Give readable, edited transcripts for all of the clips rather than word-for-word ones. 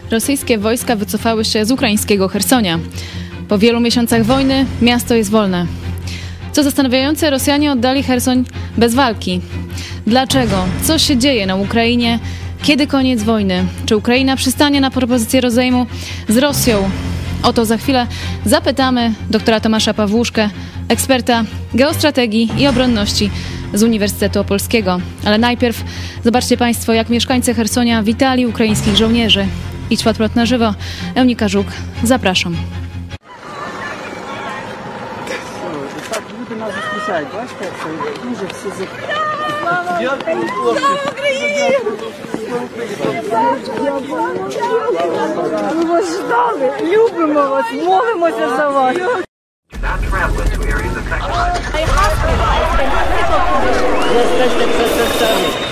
Rosyjskie wojska wycofały się z ukraińskiego Chersonia. Po wielu miesiącach wojny miasto jest wolne. Co zastanawiające, Rosjanie oddali Cherson bez walki. Dlaczego? Co się dzieje na Ukrainie? Kiedy koniec wojny? Czy Ukraina przystanie na propozycję rozejmu z Rosją? O to za chwilę zapytamy doktora Tomasza Pawłuszkę, eksperta geostrategii i obronności z Uniwersytetu Opolskiego. Ale najpierw zobaczcie Państwo, jak mieszkańcy Chersonia witali ukraińskich żołnierzy. Idź pod prąd na żywo. Eunika Żuk, zapraszam. Любимо вас, молимося за вас. Jesteście przestępcami.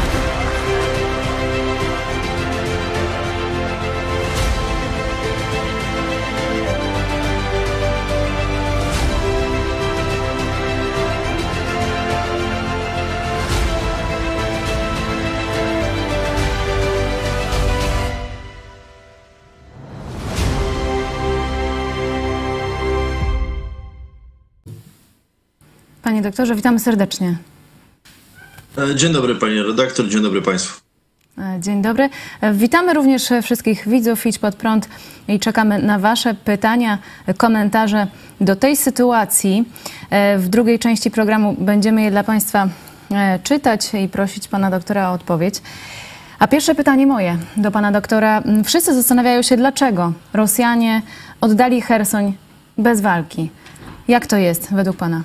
Panie doktorze, witamy serdecznie. Dzień dobry pani redaktor, dzień dobry państwu. Dzień dobry. Witamy również wszystkich widzów Idź Pod Prąd i czekamy na wasze pytania, komentarze do tej sytuacji. W drugiej części programu będziemy je dla państwa czytać i prosić pana doktora o odpowiedź. A pierwsze pytanie moje do pana doktora. Wszyscy zastanawiają się, dlaczego Rosjanie oddali Cherson bez walki. Jak to jest według pana?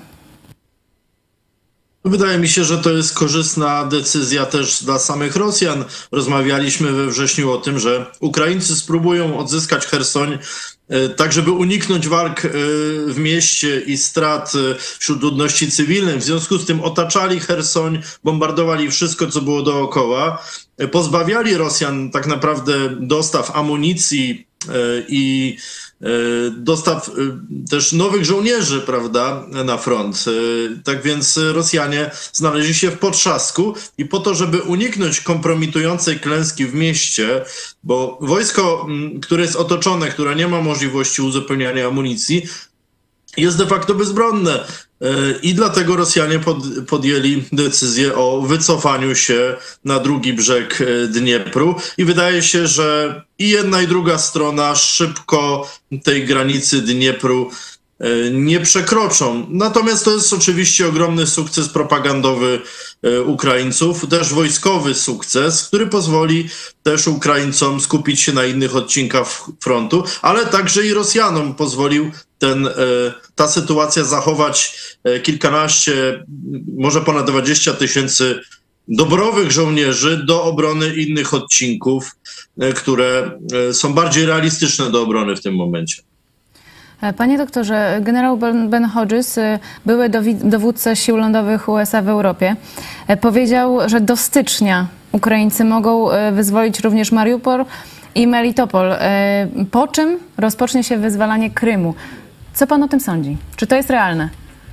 Wydaje mi się, że to jest korzystna decyzja też dla samych Rosjan. Rozmawialiśmy we wrześniu o tym, że Ukraińcy spróbują odzyskać Cherson, tak żeby uniknąć walk w mieście i strat wśród ludności cywilnej. W związku z tym otaczali Cherson, bombardowali wszystko, co było dookoła. Pozbawiali Rosjan tak naprawdę dostaw amunicji i dostaw też nowych żołnierzy, prawda, na front. Tak więc Rosjanie znaleźli się w potrzasku i po to, żeby uniknąć kompromitującej klęski w mieście, bo wojsko, które jest otoczone, które nie ma możliwości uzupełniania amunicji, jest de facto bezbronne. I dlatego Rosjanie podjęli decyzję o wycofaniu się na drugi brzeg Dniepru i wydaje się, że i jedna i druga strona szybko tej granicy Dniepru nie przekroczą. Natomiast to jest oczywiście ogromny sukces propagandowy Ukraińców, też wojskowy sukces, który pozwoli też Ukraińcom skupić się na innych odcinkach frontu, ale także i Rosjanom pozwolił ta sytuacja zachować kilkanaście, może ponad 20 tysięcy dobrowych żołnierzy do obrony innych odcinków, które są bardziej realistyczne do obrony w tym momencie. Panie doktorze, generał Ben Hodges, były dowódca sił lądowych USA w Europie, powiedział, że do stycznia Ukraińcy mogą wyzwolić również Mariupol i Melitopol, po czym rozpocznie się wyzwalanie Krymu. Co pan o tym sądzi? Czy to jest realne?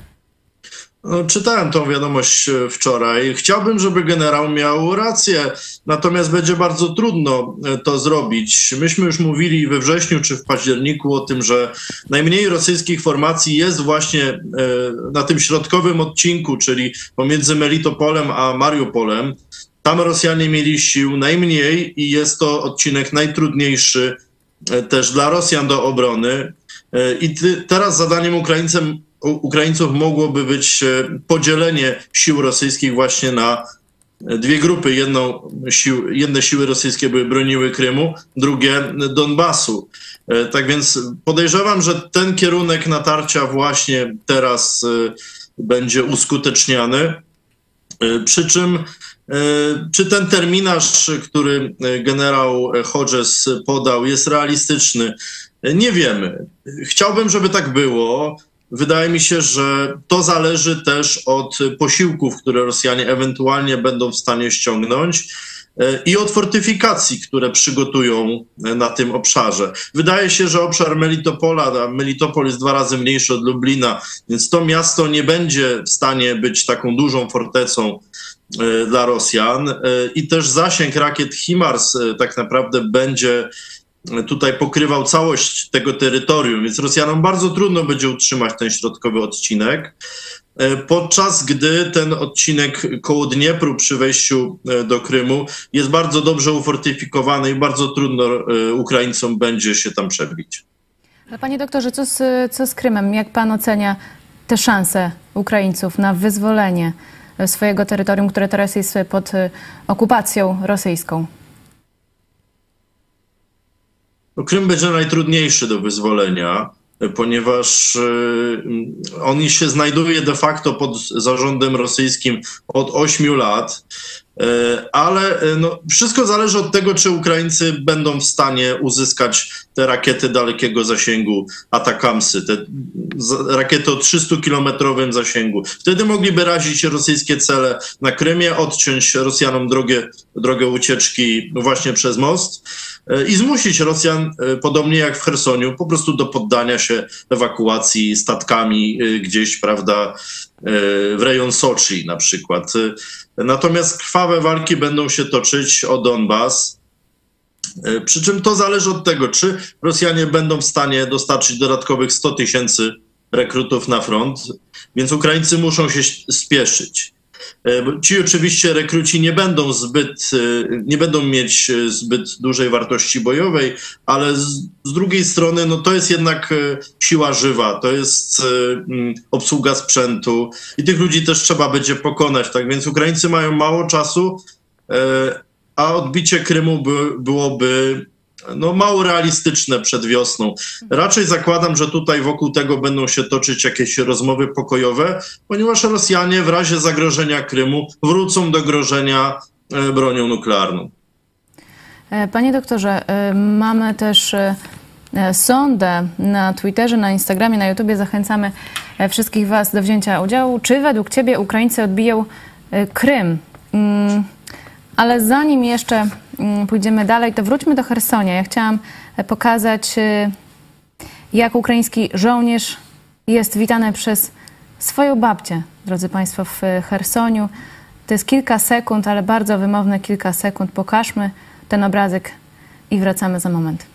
No, czytałem tą wiadomość wczoraj. Chciałbym, żeby generał miał rację, natomiast będzie bardzo trudno to zrobić. Myśmy już mówili we wrześniu czy w październiku o tym, że najmniej rosyjskich formacji jest właśnie na tym środkowym odcinku, czyli pomiędzy Melitopolem a Mariupolem. Tam Rosjanie mieli sił najmniej i jest to odcinek najtrudniejszy też dla Rosjan do obrony. I teraz zadaniem Ukraińców mogłoby być podzielenie sił rosyjskich właśnie na dwie grupy. Jedne siły rosyjskie broniły Krymu, drugie Donbasu. Tak więc podejrzewam, że ten kierunek natarcia właśnie teraz będzie uskuteczniany. Przy czym czy ten terminarz, który generał Hodges podał, jest realistyczny? Nie wiemy. Chciałbym, żeby tak było. Wydaje mi się, że to zależy też od posiłków, które Rosjanie ewentualnie będą w stanie ściągnąć i od fortyfikacji, które przygotują na tym obszarze. Wydaje się, że obszar Melitopola, a Melitopol jest 2 razy mniejszy od Lublina, więc to miasto nie będzie w stanie być taką dużą fortecą dla Rosjan i też zasięg rakiet HIMARS tak naprawdę będzie tutaj pokrywał całość tego terytorium, więc Rosjanom bardzo trudno będzie utrzymać ten środkowy odcinek, podczas gdy ten odcinek koło Dniepru przy wejściu do Krymu jest bardzo dobrze ufortyfikowany i bardzo trudno Ukraińcom będzie się tam przebić. Ale panie doktorze, co z Krymem? Jak pan ocenia te szanse Ukraińców na wyzwolenie swojego terytorium, które teraz jest pod okupacją rosyjską? No, Krym będzie najtrudniejszy do wyzwolenia, ponieważ on się znajduje de facto pod zarządem rosyjskim od 8 lat, ale no, wszystko zależy od tego, czy Ukraińcy będą w stanie uzyskać te rakiety dalekiego zasięgu Atakamsy, te rakiety o 300-kilometrowym zasięgu. Wtedy mogliby razić rosyjskie cele na Krymie, odciąć Rosjanom drogę ucieczki właśnie przez most i zmusić Rosjan, podobnie jak w Chersoniu, po prostu do poddania się ewakuacji statkami gdzieś, prawda, w rejon Soczi na przykład. Natomiast krwawe walki będą się toczyć o Donbas, przy czym to zależy od tego, czy Rosjanie będą w stanie dostarczyć dodatkowych 100 000 rekrutów na front, więc Ukraińcy muszą się spieszyć. Ci oczywiście rekruci nie będą mieć zbyt dużej wartości bojowej, ale z drugiej strony no to jest jednak siła żywa, to jest obsługa sprzętu i tych ludzi też trzeba będzie pokonać, tak więc Ukraińcy mają mało czasu, a odbicie Krymu byłoby no, mało realistyczne przed wiosną. Raczej zakładam, że tutaj wokół tego będą się toczyć jakieś rozmowy pokojowe, ponieważ Rosjanie w razie zagrożenia Krymu wrócą do grożenia bronią nuklearną. Panie doktorze, mamy też sondę na Twitterze, na Instagramie, na YouTubie. Zachęcamy wszystkich was do wzięcia udziału. Czy według ciebie Ukraińcy odbiją Krym? Ale zanim jeszcze pójdziemy dalej, to wróćmy do Chersonia. Ja chciałam pokazać, jak ukraiński żołnierz jest witany przez swoją babcię, drodzy państwo, w Chersoniu. To jest kilka sekund, ale bardzo wymowne kilka sekund. Pokażmy ten obrazek i wracamy za moment.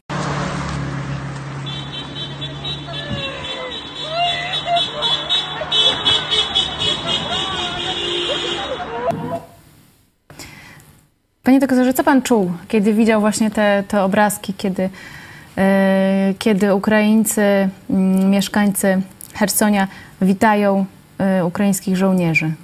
Panie doktorze, co pan czuł, kiedy widział właśnie te obrazki, kiedy Ukraińcy, mieszkańcy Chersonia witają ukraińskich żołnierzy?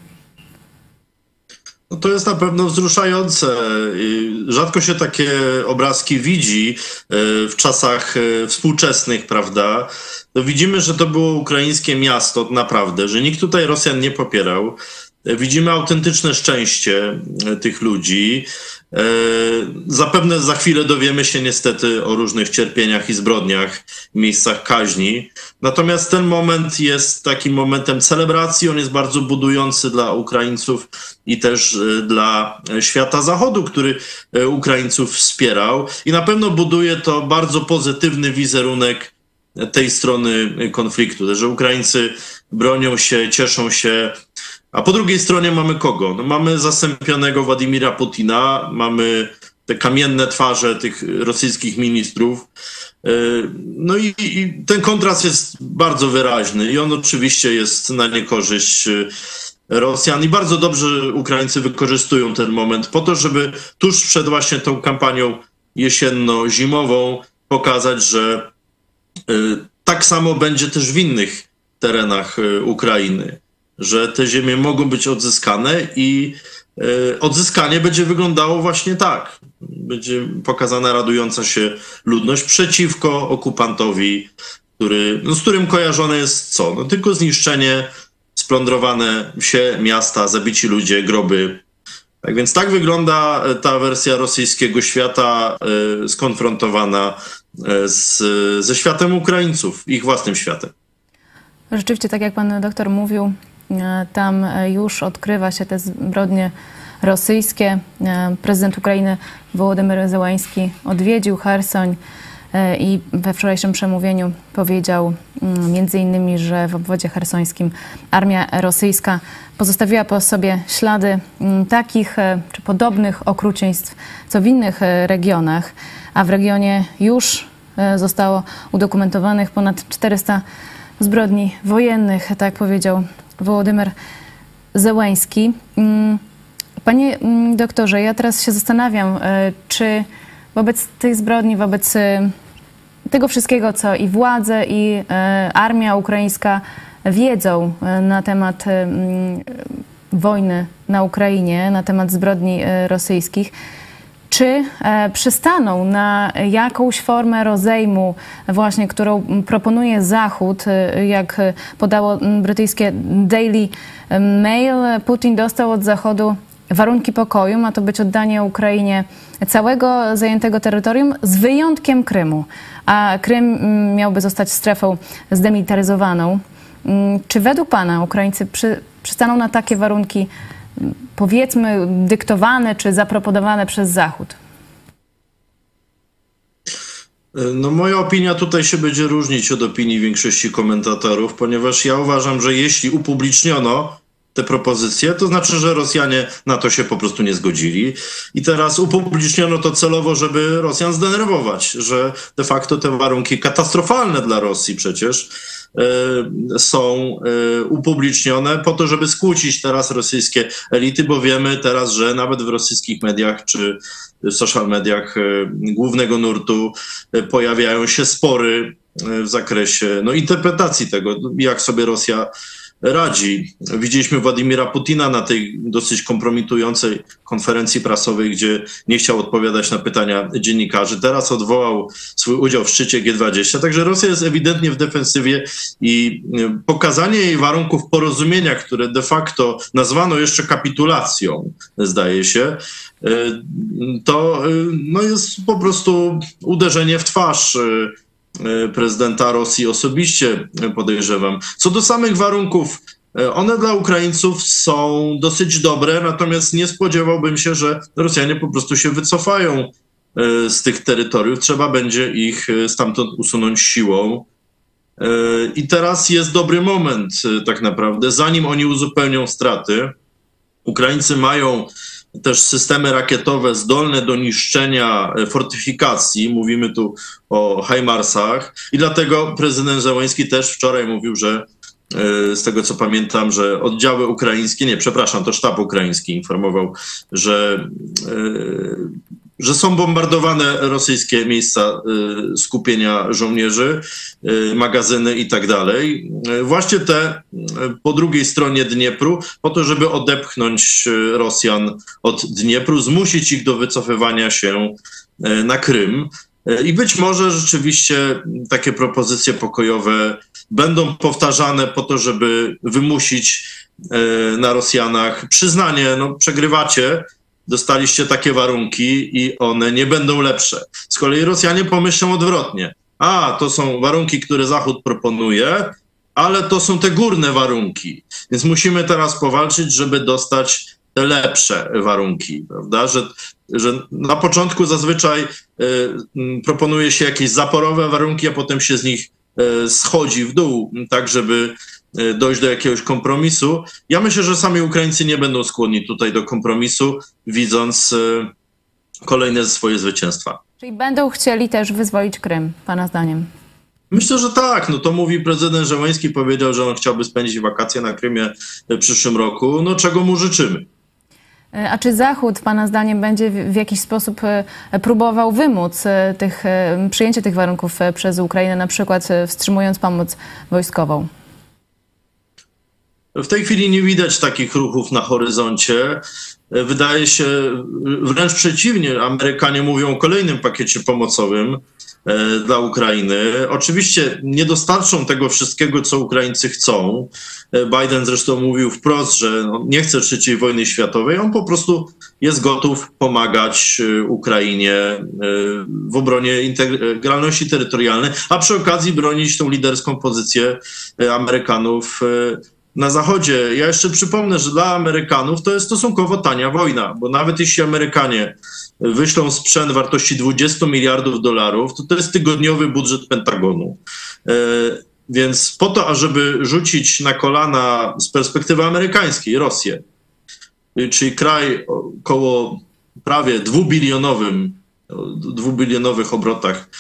No to jest na pewno wzruszające. Rzadko się takie obrazki widzi w czasach współczesnych, prawda? To widzimy, że to było ukraińskie miasto naprawdę, że nikt tutaj Rosjan nie popierał. Widzimy autentyczne szczęście tych ludzi. Zapewne za chwilę dowiemy się niestety o różnych cierpieniach i zbrodniach, miejscach kaźni. Natomiast ten moment jest takim momentem celebracji. On jest bardzo budujący dla Ukraińców i też dla świata Zachodu, który Ukraińców wspierał. I na pewno buduje to bardzo pozytywny wizerunek tej strony konfliktu, że Ukraińcy bronią się, cieszą się. A po drugiej stronie mamy kogo? No mamy zastąpionego Władimira Putina, mamy te kamienne twarze tych rosyjskich ministrów. No i ten kontrast jest bardzo wyraźny i on oczywiście jest na niekorzyść Rosjan i bardzo dobrze Ukraińcy wykorzystują ten moment po to, żeby tuż przed właśnie tą kampanią jesienno-zimową pokazać, że tak samo będzie też w innych terenach Ukrainy, że te ziemie mogą być odzyskane i odzyskanie będzie wyglądało właśnie tak. Będzie pokazana radująca się ludność przeciwko okupantowi, z którym kojarzone jest co? No tylko zniszczenie, splądrowane wsie, miasta, zabici ludzie, groby. Tak więc tak wygląda ta wersja rosyjskiego świata skonfrontowana ze światem Ukraińców, ich własnym światem. Rzeczywiście, tak jak pan doktor mówił, tam już odkrywa się te zbrodnie rosyjskie. Prezydent Ukrainy Wołodymyr Zełański odwiedził Chersoń. i we wczorajszym przemówieniu powiedział między innymi, że w obwodzie chersońskim armia rosyjska pozostawiła po sobie ślady takich czy podobnych okrucieństw, co w innych regionach, a w regionie już zostało udokumentowanych ponad 400 zbrodni wojennych, tak jak powiedział Wołodymyr Zełenski. Panie doktorze, ja teraz się zastanawiam, czy wobec tych zbrodni, wobec tego wszystkiego, co i władze, i armia ukraińska wiedzą na temat wojny na Ukrainie, na temat zbrodni rosyjskich, czy przystaną na jakąś formę rozejmu właśnie, którą proponuje Zachód, jak podało brytyjskie Daily Mail, Putin dostał od Zachodu warunki pokoju, ma to być oddanie Ukrainie całego zajętego terytorium z wyjątkiem Krymu, a Krym miałby zostać strefą zdemilitaryzowaną. Czy według pana Ukraińcy przystaną na takie warunki, powiedzmy, dyktowane czy zaproponowane przez Zachód? No, moja opinia tutaj się będzie różnić od opinii większości komentatorów, ponieważ ja uważam, że jeśli upubliczniono te propozycje, to znaczy, że Rosjanie na to się po prostu nie zgodzili. I teraz upubliczniono to celowo, żeby Rosjan zdenerwować, że de facto te warunki katastrofalne dla Rosji przecież są upublicznione po to, żeby skłócić teraz rosyjskie elity, bo wiemy teraz, że nawet w rosyjskich mediach czy w social mediach głównego nurtu pojawiają się spory w zakresie interpretacji tego, jak sobie Rosja radzi. Widzieliśmy Władimira Putina na tej dosyć kompromitującej konferencji prasowej, gdzie nie chciał odpowiadać na pytania dziennikarzy. Teraz odwołał swój udział w szczycie G20. Także Rosja jest ewidentnie w defensywie i pokazanie jej warunków porozumienia, które de facto nazwano jeszcze kapitulacją, zdaje się, to jest po prostu uderzenie w twarz prezydenta Rosji osobiście, podejrzewam. Co do samych warunków, one dla Ukraińców są dosyć dobre, natomiast nie spodziewałbym się, że Rosjanie po prostu się wycofają z tych terytoriów. Trzeba będzie ich stamtąd usunąć siłą. I teraz jest dobry moment tak naprawdę, zanim oni uzupełnią straty. Ukraińcy mają też systemy rakietowe zdolne do niszczenia fortyfikacji. Mówimy tu o HIMARS-ach i dlatego prezydent Zełenski też wczoraj mówił, że z tego co pamiętam, że oddziały ukraińskie, to sztab ukraiński informował, że są bombardowane rosyjskie miejsca skupienia żołnierzy, magazyny i tak dalej. Właśnie te po drugiej stronie Dniepru, po to, żeby odepchnąć Rosjan od Dniepru, zmusić ich do wycofywania się na Krym. I być może rzeczywiście takie propozycje pokojowe będą powtarzane po to, żeby wymusić na Rosjanach przyznanie, przegrywacie, dostaliście takie warunki i one nie będą lepsze. Z kolei Rosjanie pomyślą odwrotnie. To są warunki, które Zachód proponuje, ale to są te górne warunki. Więc musimy teraz powalczyć, żeby dostać te lepsze warunki, prawda? Że na początku zazwyczaj proponuje się jakieś zaporowe warunki, a potem się z nich schodzi w dół, tak żeby dojść do jakiegoś kompromisu. Ja myślę, że sami Ukraińcy nie będą skłonni tutaj do kompromisu, widząc kolejne swoje zwycięstwa. Czyli będą chcieli też wyzwolić Krym, pana zdaniem? Myślę, że tak. To mówi prezydent Zełenski, powiedział, że on chciałby spędzić wakacje na Krymie w przyszłym roku. Czego mu życzymy. A czy Zachód, pana zdaniem, będzie w jakiś sposób próbował wymóc przyjęcie tych warunków przez Ukrainę, na przykład wstrzymując pomoc wojskową? W tej chwili nie widać takich ruchów na horyzoncie. Wydaje się wręcz przeciwnie. Amerykanie mówią o kolejnym pakiecie pomocowym dla Ukrainy. Oczywiście nie dostarczą tego wszystkiego, co Ukraińcy chcą. Biden zresztą mówił wprost, że nie chce III wojny światowej. On po prostu jest gotów pomagać Ukrainie w obronie integralności terytorialnej, a przy okazji bronić tą liderską pozycję Amerykanów na Zachodzie. Ja jeszcze przypomnę, że dla Amerykanów to jest stosunkowo tania wojna, bo nawet jeśli Amerykanie wyślą sprzęt wartości 20 miliardów dolarów, to jest tygodniowy budżet Pentagonu. Więc po to, ażeby rzucić na kolana z perspektywy amerykańskiej Rosję, czyli kraj około prawie 2-bilionowych obrotach,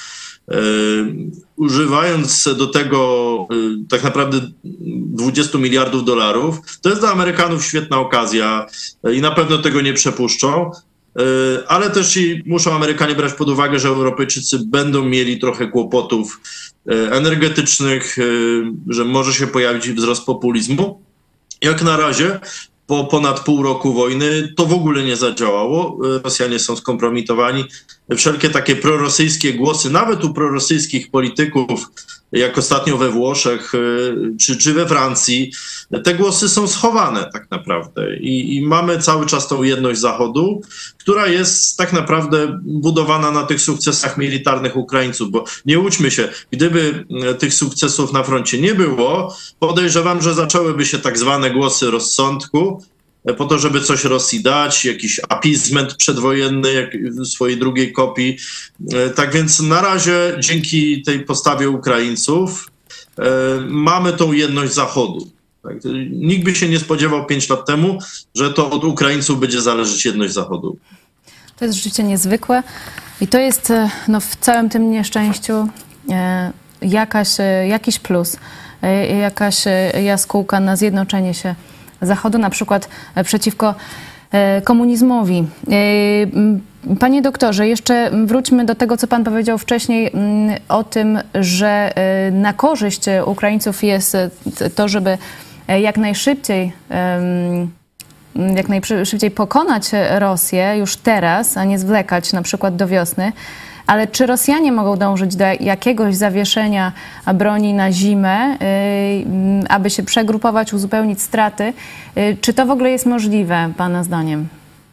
używając do tego tak naprawdę 20 miliardów dolarów, to jest dla Amerykanów świetna okazja i na pewno tego nie przepuszczą, ale też i muszą Amerykanie brać pod uwagę, że Europejczycy będą mieli trochę kłopotów energetycznych, że może się pojawić wzrost populizmu. Jak na razie, po ponad pół roku wojny, to w ogóle nie zadziałało. Rosjanie są skompromitowani. Wszelkie takie prorosyjskie głosy, nawet u prorosyjskich polityków, jak ostatnio we Włoszech czy we Francji, te głosy są schowane tak naprawdę. I mamy cały czas tą jedność Zachodu, która jest tak naprawdę budowana na tych sukcesach militarnych Ukraińców, bo nie łudźmy się, gdyby tych sukcesów na froncie nie było, podejrzewam, że zaczęłyby się tak zwane głosy rozsądku, po to, żeby coś Rosji dać, jakiś appeasement przedwojenny jak w swojej drugiej kopii. Tak więc na razie dzięki tej postawie Ukraińców mamy tą jedność Zachodu. Tak? Nikt by się nie spodziewał 5 lat temu, że to od Ukraińców będzie zależeć jedność Zachodu. To jest rzeczywiście niezwykłe i to jest w całym tym nieszczęściu jakiś plus, jakaś jaskółka na zjednoczenie się Zachodu, na przykład przeciwko komunizmowi. Panie doktorze, jeszcze wróćmy do tego, co pan powiedział wcześniej o tym, że na korzyść Ukraińców jest to, żeby jak najszybciej pokonać Rosję już teraz, a nie zwlekać na przykład do wiosny. Ale czy Rosjanie mogą dążyć do jakiegoś zawieszenia broni na zimę, aby się przegrupować, uzupełnić straty? Czy to w ogóle jest możliwe, pana zdaniem?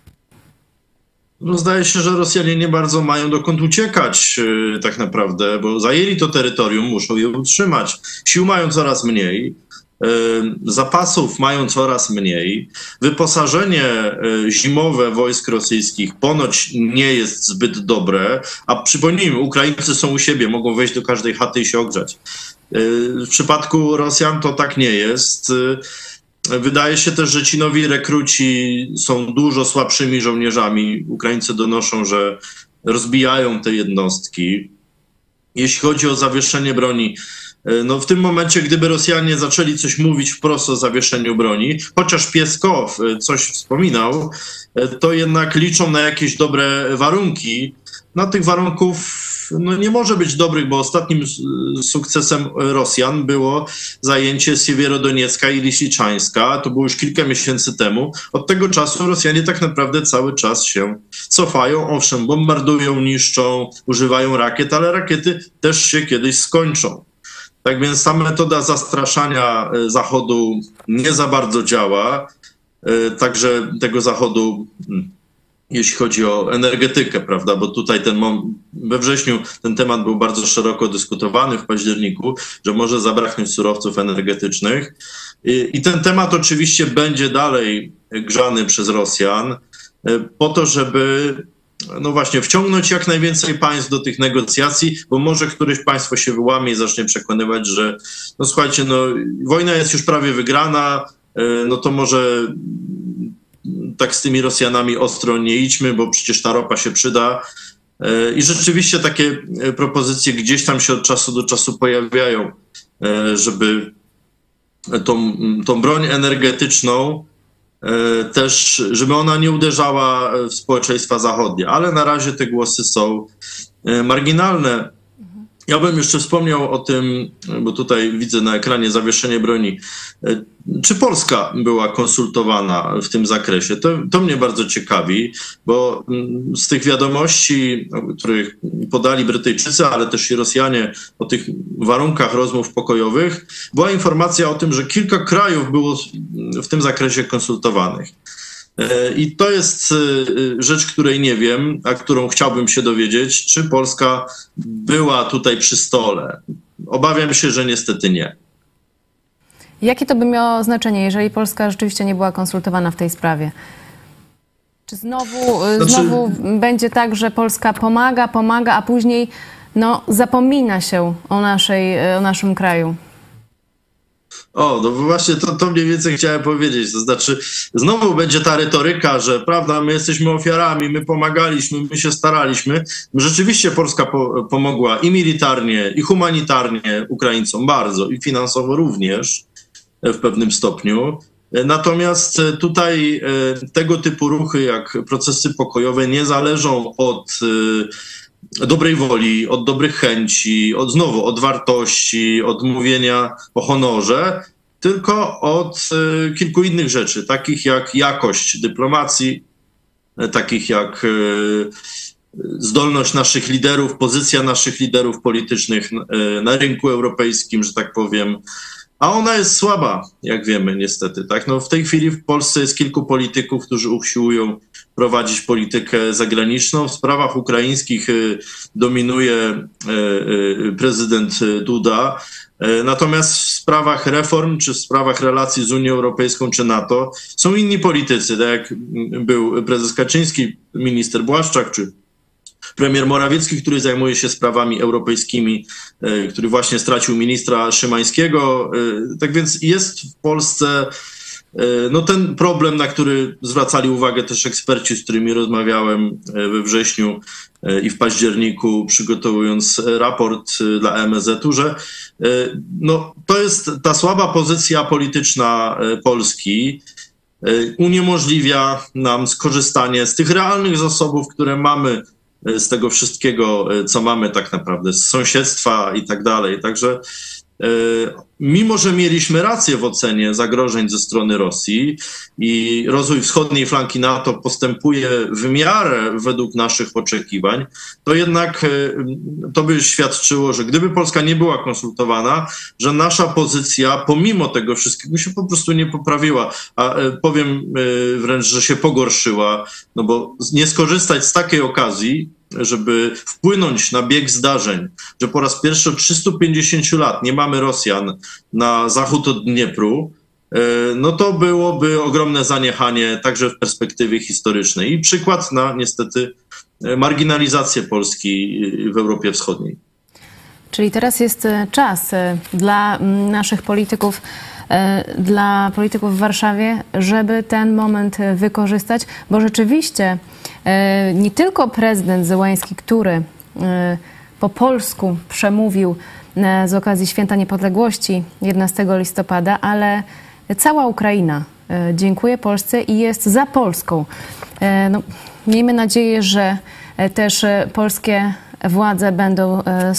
No, zdaje się, że Rosjanie nie bardzo mają dokąd uciekać tak naprawdę, bo zajęli to terytorium, muszą je utrzymać. Sił mają coraz mniej. Zapasów mają coraz mniej. Wyposażenie zimowe wojsk rosyjskich ponoć nie jest zbyt dobre, a przypomnijmy, Ukraińcy są u siebie, mogą wejść do każdej chaty i się ogrzać. W przypadku Rosjan to tak nie jest. Wydaje się też, że ci nowi rekruci są dużo słabszymi żołnierzami. Ukraińcy donoszą, że rozbijają te jednostki. Jeśli chodzi o zawieszenie broni, no w tym momencie, gdyby Rosjanie zaczęli coś mówić wprost o zawieszeniu broni, chociaż Pieskow coś wspominał, to jednak liczą na jakieś dobre warunki. No tych warunków nie może być dobrych, bo ostatnim sukcesem Rosjan było zajęcie Siewierodoniecka i Lisiczańska. To było już kilka miesięcy temu. Od tego czasu Rosjanie tak naprawdę cały czas się cofają. Owszem, bombardują, niszczą, używają rakiet, ale rakiety też się kiedyś skończą. Tak więc ta metoda zastraszania Zachodu nie za bardzo działa. Także tego Zachodu, jeśli chodzi o energetykę, prawda, bo tutaj we wrześniu ten temat był bardzo szeroko dyskutowany w październiku, że może zabraknąć surowców energetycznych. I ten temat oczywiście będzie dalej grzany przez Rosjan po to, żeby właśnie wciągnąć jak najwięcej państw do tych negocjacji, bo może któreś państwo się wyłamie i zacznie przekonywać, że słuchajcie, wojna jest już prawie wygrana, to może tak z tymi Rosjanami ostro nie idźmy, bo przecież ta ropa się przyda. I rzeczywiście takie propozycje gdzieś tam się od czasu do czasu pojawiają, żeby tą broń energetyczną też, żeby ona nie uderzała w społeczeństwa zachodnie. Ale na razie te głosy są marginalne. Ja bym jeszcze wspomniał o tym, bo tutaj widzę na ekranie zawieszenie broni. Czy Polska była konsultowana w tym zakresie? To mnie bardzo ciekawi, bo z tych wiadomości, których podali Brytyjczycy, ale też i Rosjanie o tych warunkach rozmów pokojowych, była informacja o tym, że kilka krajów było w tym zakresie konsultowanych. I to jest rzecz, której nie wiem, a którą chciałbym się dowiedzieć, czy Polska była tutaj przy stole. Obawiam się, że niestety nie. Jakie to by miało znaczenie, jeżeli Polska rzeczywiście nie była konsultowana w tej sprawie? Czy znowu będzie tak, że Polska pomaga, a później zapomina się o naszym kraju? No właśnie to mniej więcej chciałem powiedzieć. To znaczy, znowu będzie ta retoryka, że prawda, my jesteśmy ofiarami, my pomagaliśmy, my się staraliśmy. Rzeczywiście Polska pomogła i militarnie, i humanitarnie Ukraińcom bardzo, i finansowo również w pewnym stopniu. Natomiast tutaj tego typu ruchy, jak procesy pokojowe, nie zależą od dobrej woli, od dobrych chęci, od wartości, od mówienia o honorze, tylko od kilku innych rzeczy, takich jak jakość dyplomacji, takich jak zdolność naszych liderów, pozycja naszych liderów politycznych na rynku europejskim, że tak powiem. A ona jest słaba, jak wiemy, niestety. Tak? W tej chwili w Polsce jest kilku polityków, którzy usiłują prowadzić politykę zagraniczną. W sprawach ukraińskich dominuje prezydent Duda. Natomiast w sprawach reform, czy w sprawach relacji z Unią Europejską, czy NATO są inni politycy, tak jak był prezes Kaczyński, minister Błaszczak, czy premier Morawiecki, który zajmuje się sprawami europejskimi, który właśnie stracił ministra Szymańskiego. Tak więc jest w Polsce ten problem, na który zwracali uwagę też eksperci, z którymi rozmawiałem we wrześniu i w październiku, przygotowując raport dla MSZ-u, że to jest ta słaba pozycja polityczna Polski, uniemożliwia nam skorzystanie z tych realnych zasobów, które mamy, z tego wszystkiego, co mamy tak naprawdę, z sąsiedztwa i tak dalej. Także mimo, że mieliśmy rację w ocenie zagrożeń ze strony Rosji i rozwój wschodniej flanki NATO postępuje w miarę według naszych oczekiwań, to jednak to by świadczyło, że gdyby Polska nie była konsultowana, że nasza pozycja pomimo tego wszystkiego się po prostu nie poprawiła, a powiem wręcz, że się pogorszyła, bo nie skorzystać z takiej okazji, żeby wpłynąć na bieg zdarzeń, że po raz pierwszy od 350 lat nie mamy Rosjan na zachód od Dniepru, to byłoby ogromne zaniechanie także w perspektywie historycznej i przykład na niestety marginalizację Polski w Europie Wschodniej. Czyli teraz jest czas dla naszych polityków, dla polityków w Warszawie, żeby ten moment wykorzystać, bo rzeczywiście nie tylko prezydent Zełański, który po polsku przemówił z okazji Święta Niepodległości 11 listopada, ale cała Ukraina dziękuję Polsce i jest za Polską. Miejmy nadzieję, że też polskie władze będą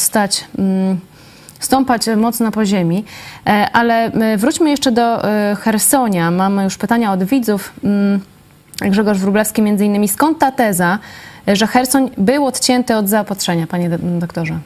stąpać mocno po ziemi. Ale wróćmy jeszcze do Chersonia. Mamy już pytania od widzów. Grzegorz Wróblewski między innymi. Skąd ta teza, że Cherson był odcięty od zaopatrzenia, panie doktorze?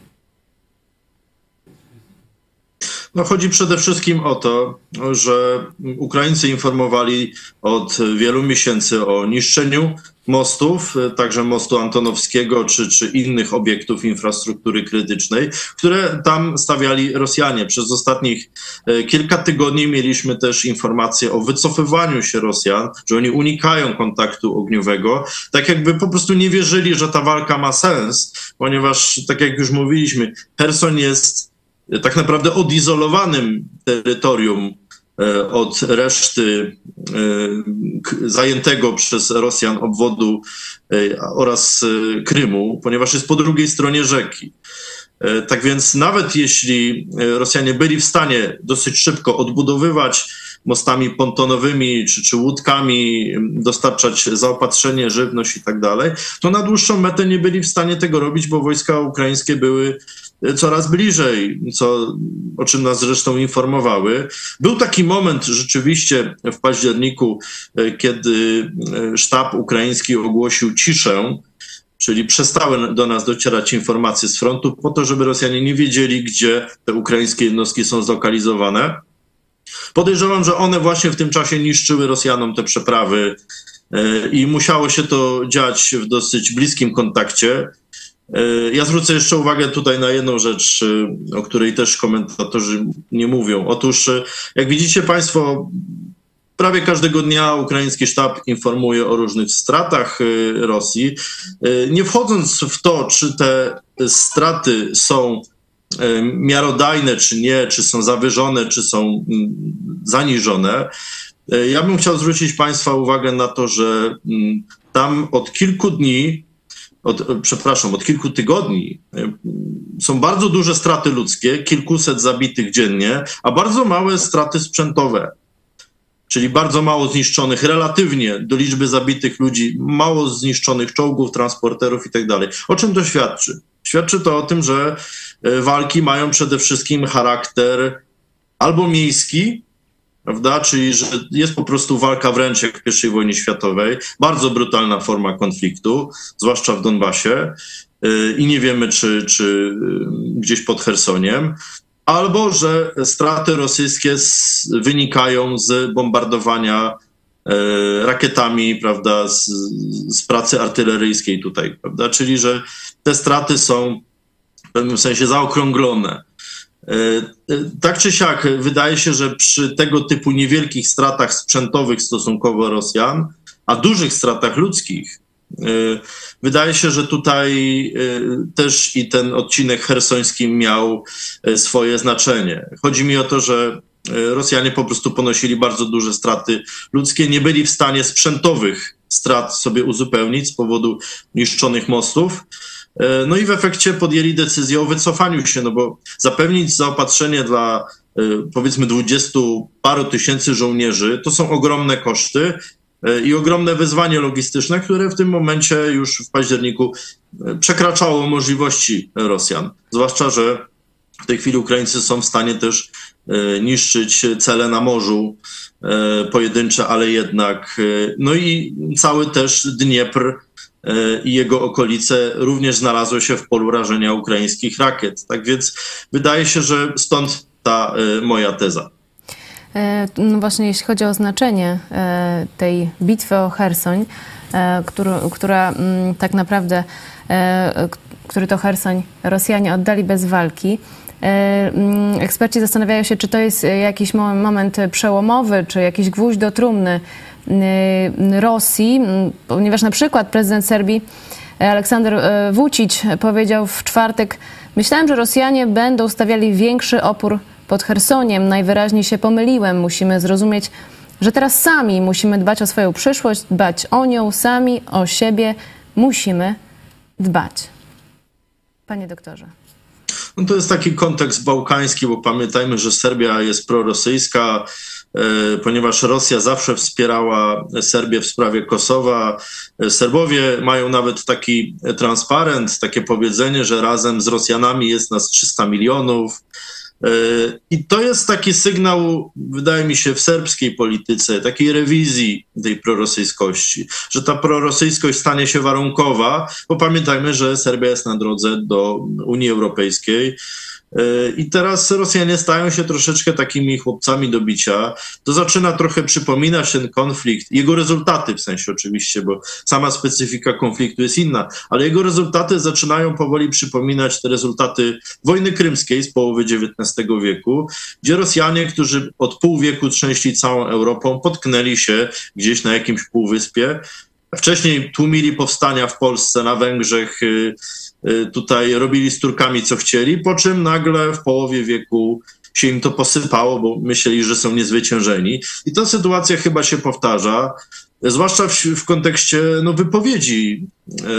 Chodzi przede wszystkim o to, że Ukraińcy informowali od wielu miesięcy o niszczeniu mostów, także mostu Antonowskiego czy innych obiektów infrastruktury krytycznej, które tam stawiali Rosjanie. Przez ostatnich kilka tygodni mieliśmy też informacje o wycofywaniu się Rosjan, że oni unikają kontaktu ogniowego, tak jakby po prostu nie wierzyli, że ta walka ma sens, ponieważ, tak jak już mówiliśmy, Cherson jest tak naprawdę odizolowanym terytorium od reszty zajętego przez Rosjan obwodu oraz Krymu, ponieważ jest po drugiej stronie rzeki. Tak więc nawet jeśli Rosjanie byli w stanie dosyć szybko odbudowywać mostami pontonowymi czy łódkami, dostarczać zaopatrzenie, żywność i tak dalej, to na dłuższą metę nie byli w stanie tego robić, bo wojska ukraińskie były coraz bliżej, o czym nas zresztą informowały. Był taki moment rzeczywiście w październiku, kiedy sztab ukraiński ogłosił ciszę, czyli przestały do nas docierać informacje z frontu po to, żeby Rosjanie nie wiedzieli, gdzie te ukraińskie jednostki są zlokalizowane. Podejrzewam, że one właśnie w tym czasie niszczyły Rosjanom te przeprawy i musiało się to dziać w dosyć bliskim kontakcie. Ja zwrócę jeszcze uwagę tutaj na jedną rzecz, o której też komentatorzy nie mówią. Otóż, jak widzicie państwo, prawie każdego dnia ukraiński sztab informuje o różnych stratach Rosji. Nie wchodząc w to, czy te straty są miarodajne, czy nie, czy są zawyżone, czy są zaniżone, ja bym chciał zwrócić państwa uwagę na to, że tam od kilku dni, od kilku tygodni są bardzo duże straty ludzkie, kilkuset zabitych dziennie, a bardzo małe straty sprzętowe. Czyli bardzo mało zniszczonych, relatywnie do liczby zabitych ludzi, mało zniszczonych czołgów, transporterów i tak dalej. O czym to świadczy? Świadczy to o tym, że walki mają przede wszystkim charakter albo miejski, prawda? Czyli że jest po prostu walka wręcz jak w I wojnie światowej, bardzo brutalna forma konfliktu, zwłaszcza w Donbasie i nie wiemy, czy gdzieś pod Chersoniem, albo że straty rosyjskie wynikają z bombardowania rakietami, prawda, z pracy artyleryjskiej tutaj, prawda? Czyli że te straty są w pewnym sensie zaokrąglone. Tak czy siak, wydaje się, że przy tego typu niewielkich stratach sprzętowych stosunkowo Rosjan, a dużych stratach ludzkich, wydaje się, że tutaj też i ten odcinek chersoński miał swoje znaczenie. Chodzi mi o to, że Rosjanie po prostu ponosili bardzo duże straty ludzkie, nie byli w stanie sprzętowych strat sobie uzupełnić z powodu niszczonych mostów. No i w efekcie podjęli decyzję o wycofaniu się, no bo zapewnić zaopatrzenie dla powiedzmy 20 paru tysięcy żołnierzy to są ogromne koszty i ogromne wyzwanie logistyczne, które w tym momencie już w październiku przekraczało możliwości Rosjan. Zwłaszcza, że w tej chwili Ukraińcy są w stanie też niszczyć cele na morzu, pojedyncze, ale jednak. No i cały też Dniepr i jego okolice również znalazły się w polu rażenia ukraińskich rakiet. Tak więc wydaje się, że stąd ta moja teza. No właśnie, jeśli chodzi o znaczenie tej bitwy o Chersoń, która tak naprawdę, który to Chersoń Rosjanie oddali bez walki, eksperci zastanawiają się, czy to jest jakiś moment przełomowy, czy jakiś gwóźdź do trumny Rosji, ponieważ na przykład prezydent Serbii Aleksander Vučić powiedział w czwartek: myślałem, że Rosjanie będą stawiali większy opór pod Chersoniem. Najwyraźniej się pomyliłem. Musimy zrozumieć, że teraz sami musimy dbać o swoją przyszłość, dbać o nią, sami o siebie musimy dbać. Panie doktorze. No to jest taki kontekst bałkański, bo pamiętajmy, że Serbia jest prorosyjska, ponieważ Rosja zawsze wspierała Serbię w sprawie Kosowa. Serbowie mają nawet taki transparent, takie powiedzenie, że razem z Rosjanami jest nas 300 milionów. I to jest taki sygnał, wydaje mi się, w serbskiej polityce, takiej rewizji tej prorosyjskości, że ta prorosyjskość stanie się warunkowa, bo pamiętajmy, że Serbia jest na drodze do Unii Europejskiej. I teraz Rosjanie stają się troszeczkę takimi chłopcami do bicia. To zaczyna trochę przypominać ten konflikt, jego rezultaty w sensie oczywiście, bo sama specyfika konfliktu jest inna, ale jego rezultaty zaczynają powoli przypominać te rezultaty wojny krymskiej z połowy XIX wieku, gdzie Rosjanie, którzy od pół wieku trzęśli całą Europą, potknęli się gdzieś na jakimś półwyspie. Wcześniej tłumili powstania w Polsce, na Węgrzech, tutaj robili z Turkami co chcieli, po czym nagle w połowie wieku się im to posypało, bo myśleli, że są niezwyciężeni. I ta sytuacja chyba się powtarza, zwłaszcza w kontekście wypowiedzi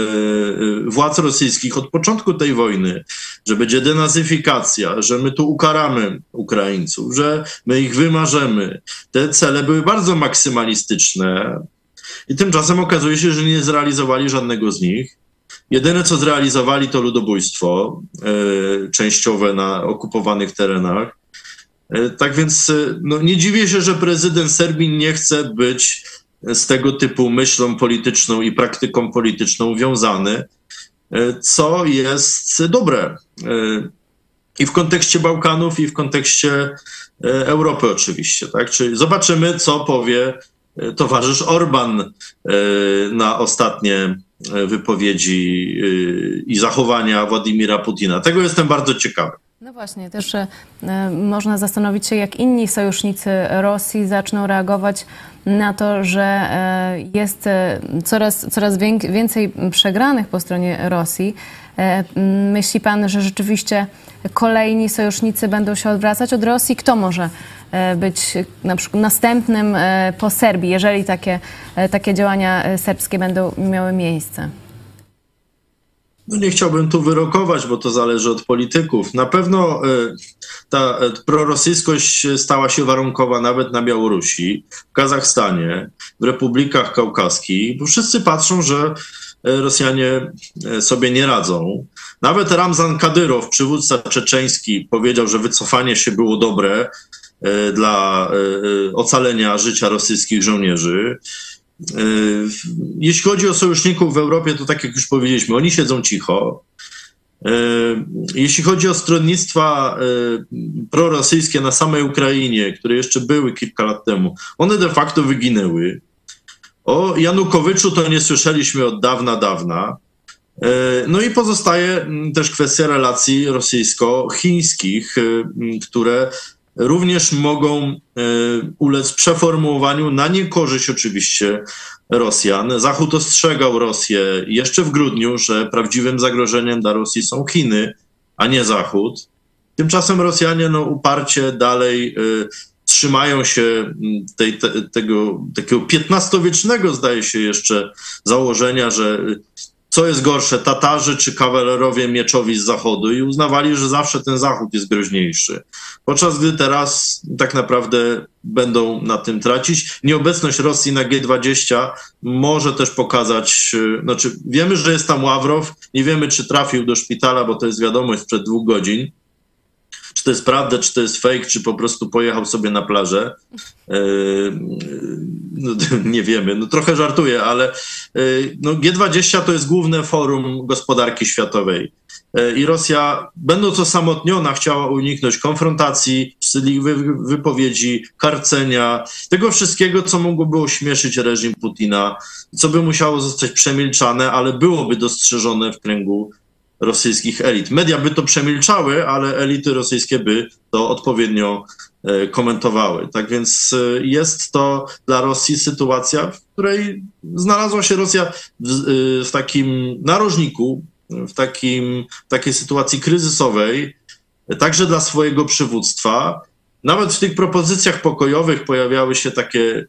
władz rosyjskich od początku tej wojny, że będzie denazyfikacja, że my tu ukaramy Ukraińców, że my ich wymarzemy. Te cele były bardzo maksymalistyczne i tymczasem okazuje się, że nie zrealizowali żadnego z nich. Jedyne, co zrealizowali, to ludobójstwo częściowe na okupowanych terenach. Tak więc nie dziwię się, że prezydent Serbii nie chce być z tego typu myślą polityczną i praktyką polityczną wiązany, co jest dobre. I w kontekście Bałkanów, i w kontekście Europy oczywiście. Tak? Czyli zobaczymy, co powie towarzysz Orban na ostatnie wypowiedzi i zachowania Władimira Putina. Tego jestem bardzo ciekawy. No właśnie, też można zastanowić się, jak inni sojusznicy Rosji zaczną reagować na to, że jest coraz więcej przegranych po stronie Rosji. Myśli pan, że rzeczywiście kolejni sojusznicy będą się odwracać od Rosji? Kto może być na przykład następnym po Serbii, jeżeli takie działania serbskie będą miały miejsce? No nie chciałbym tu wyrokować, bo to zależy od polityków. Na pewno ta prorosyjskość stała się warunkowa nawet na Białorusi, w Kazachstanie, w republikach kaukaskich, bo wszyscy patrzą, że Rosjanie sobie nie radzą. Nawet Ramzan Kadyrow, przywódca czeczeński, powiedział, że wycofanie się było dobre dla ocalenia życia rosyjskich żołnierzy. Jeśli chodzi o sojuszników w Europie, to tak jak już powiedzieliśmy, oni siedzą cicho. Jeśli chodzi o stronnictwa prorosyjskie na samej Ukrainie, które jeszcze były kilka lat temu, one de facto wyginęły. O Janukowyczu to nie słyszeliśmy od dawna. No i pozostaje też kwestia relacji rosyjsko-chińskich, które również mogą ulec przeformułowaniu na niekorzyść oczywiście Rosjan. Zachód ostrzegał Rosję jeszcze w grudniu, że prawdziwym zagrożeniem dla Rosji są Chiny, a nie Zachód. Tymczasem Rosjanie uparcie dalej trzymają się tego takiego XV-wiecznego, zdaje się jeszcze, założenia, że co jest gorsze, Tatarzy czy kawalerowie mieczowi z Zachodu, i uznawali, że zawsze ten Zachód jest groźniejszy. Podczas gdy teraz tak naprawdę będą na tym tracić. Nieobecność Rosji na G20 może też pokazać, wiemy, że jest tam Ławrow, nie wiemy, czy trafił do szpitala, bo to jest wiadomość sprzed 2 godzin. Czy to jest prawda, czy to jest fake, czy po prostu pojechał sobie na plażę. Nie wiemy, trochę żartuję, ale G20 to jest główne forum gospodarki światowej. I Rosja, będąc osamotniona, chciała uniknąć konfrontacji, wstydliwych wypowiedzi, karcenia, tego wszystkiego, co mogłoby ośmieszyć reżim Putina, co by musiało zostać przemilczane, ale byłoby dostrzeżone w kręgu rosyjskich elit. Media by to przemilczały, ale elity rosyjskie by to odpowiednio komentowały. Tak więc jest to dla Rosji sytuacja, w której znalazła się Rosja w takim narożniku, w takiej sytuacji kryzysowej, także dla swojego przywództwa. Nawet w tych propozycjach pokojowych pojawiały się takie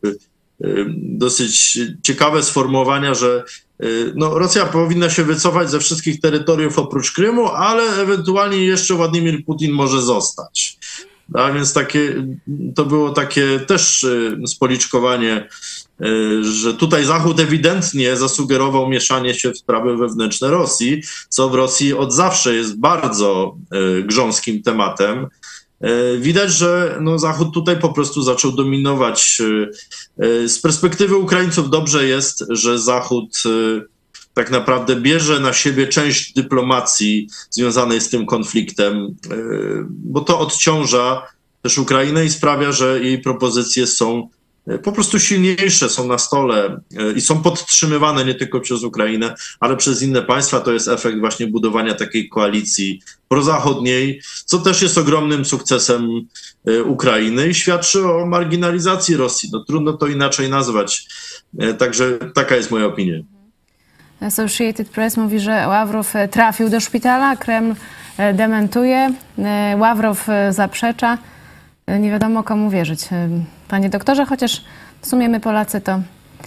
dosyć ciekawe sformułowania, że Rosja powinna się wycofać ze wszystkich terytoriów oprócz Krymu, ale ewentualnie jeszcze Władimir Putin może zostać. A więc to było takie też spoliczkowanie, że tutaj Zachód ewidentnie zasugerował mieszanie się w sprawy wewnętrzne Rosji, co w Rosji od zawsze jest bardzo grząskim tematem. Widać, że Zachód tutaj po prostu zaczął dominować. Z perspektywy Ukraińców dobrze jest, że Zachód tak naprawdę bierze na siebie część dyplomacji związanej z tym konfliktem, bo to odciąża też Ukrainę i sprawia, że jej propozycje są po prostu silniejsze, są na stole i są podtrzymywane nie tylko przez Ukrainę, ale przez inne państwa. To jest efekt właśnie budowania takiej koalicji prozachodniej, co też jest ogromnym sukcesem Ukrainy i świadczy o marginalizacji Rosji. Trudno to inaczej nazwać. Także taka jest moja opinia. Associated Press mówi, że Ławrow trafił do szpitala, Kreml dementuje, Ławrow zaprzecza. Nie wiadomo, komu wierzyć, panie doktorze, chociaż w sumie my Polacy to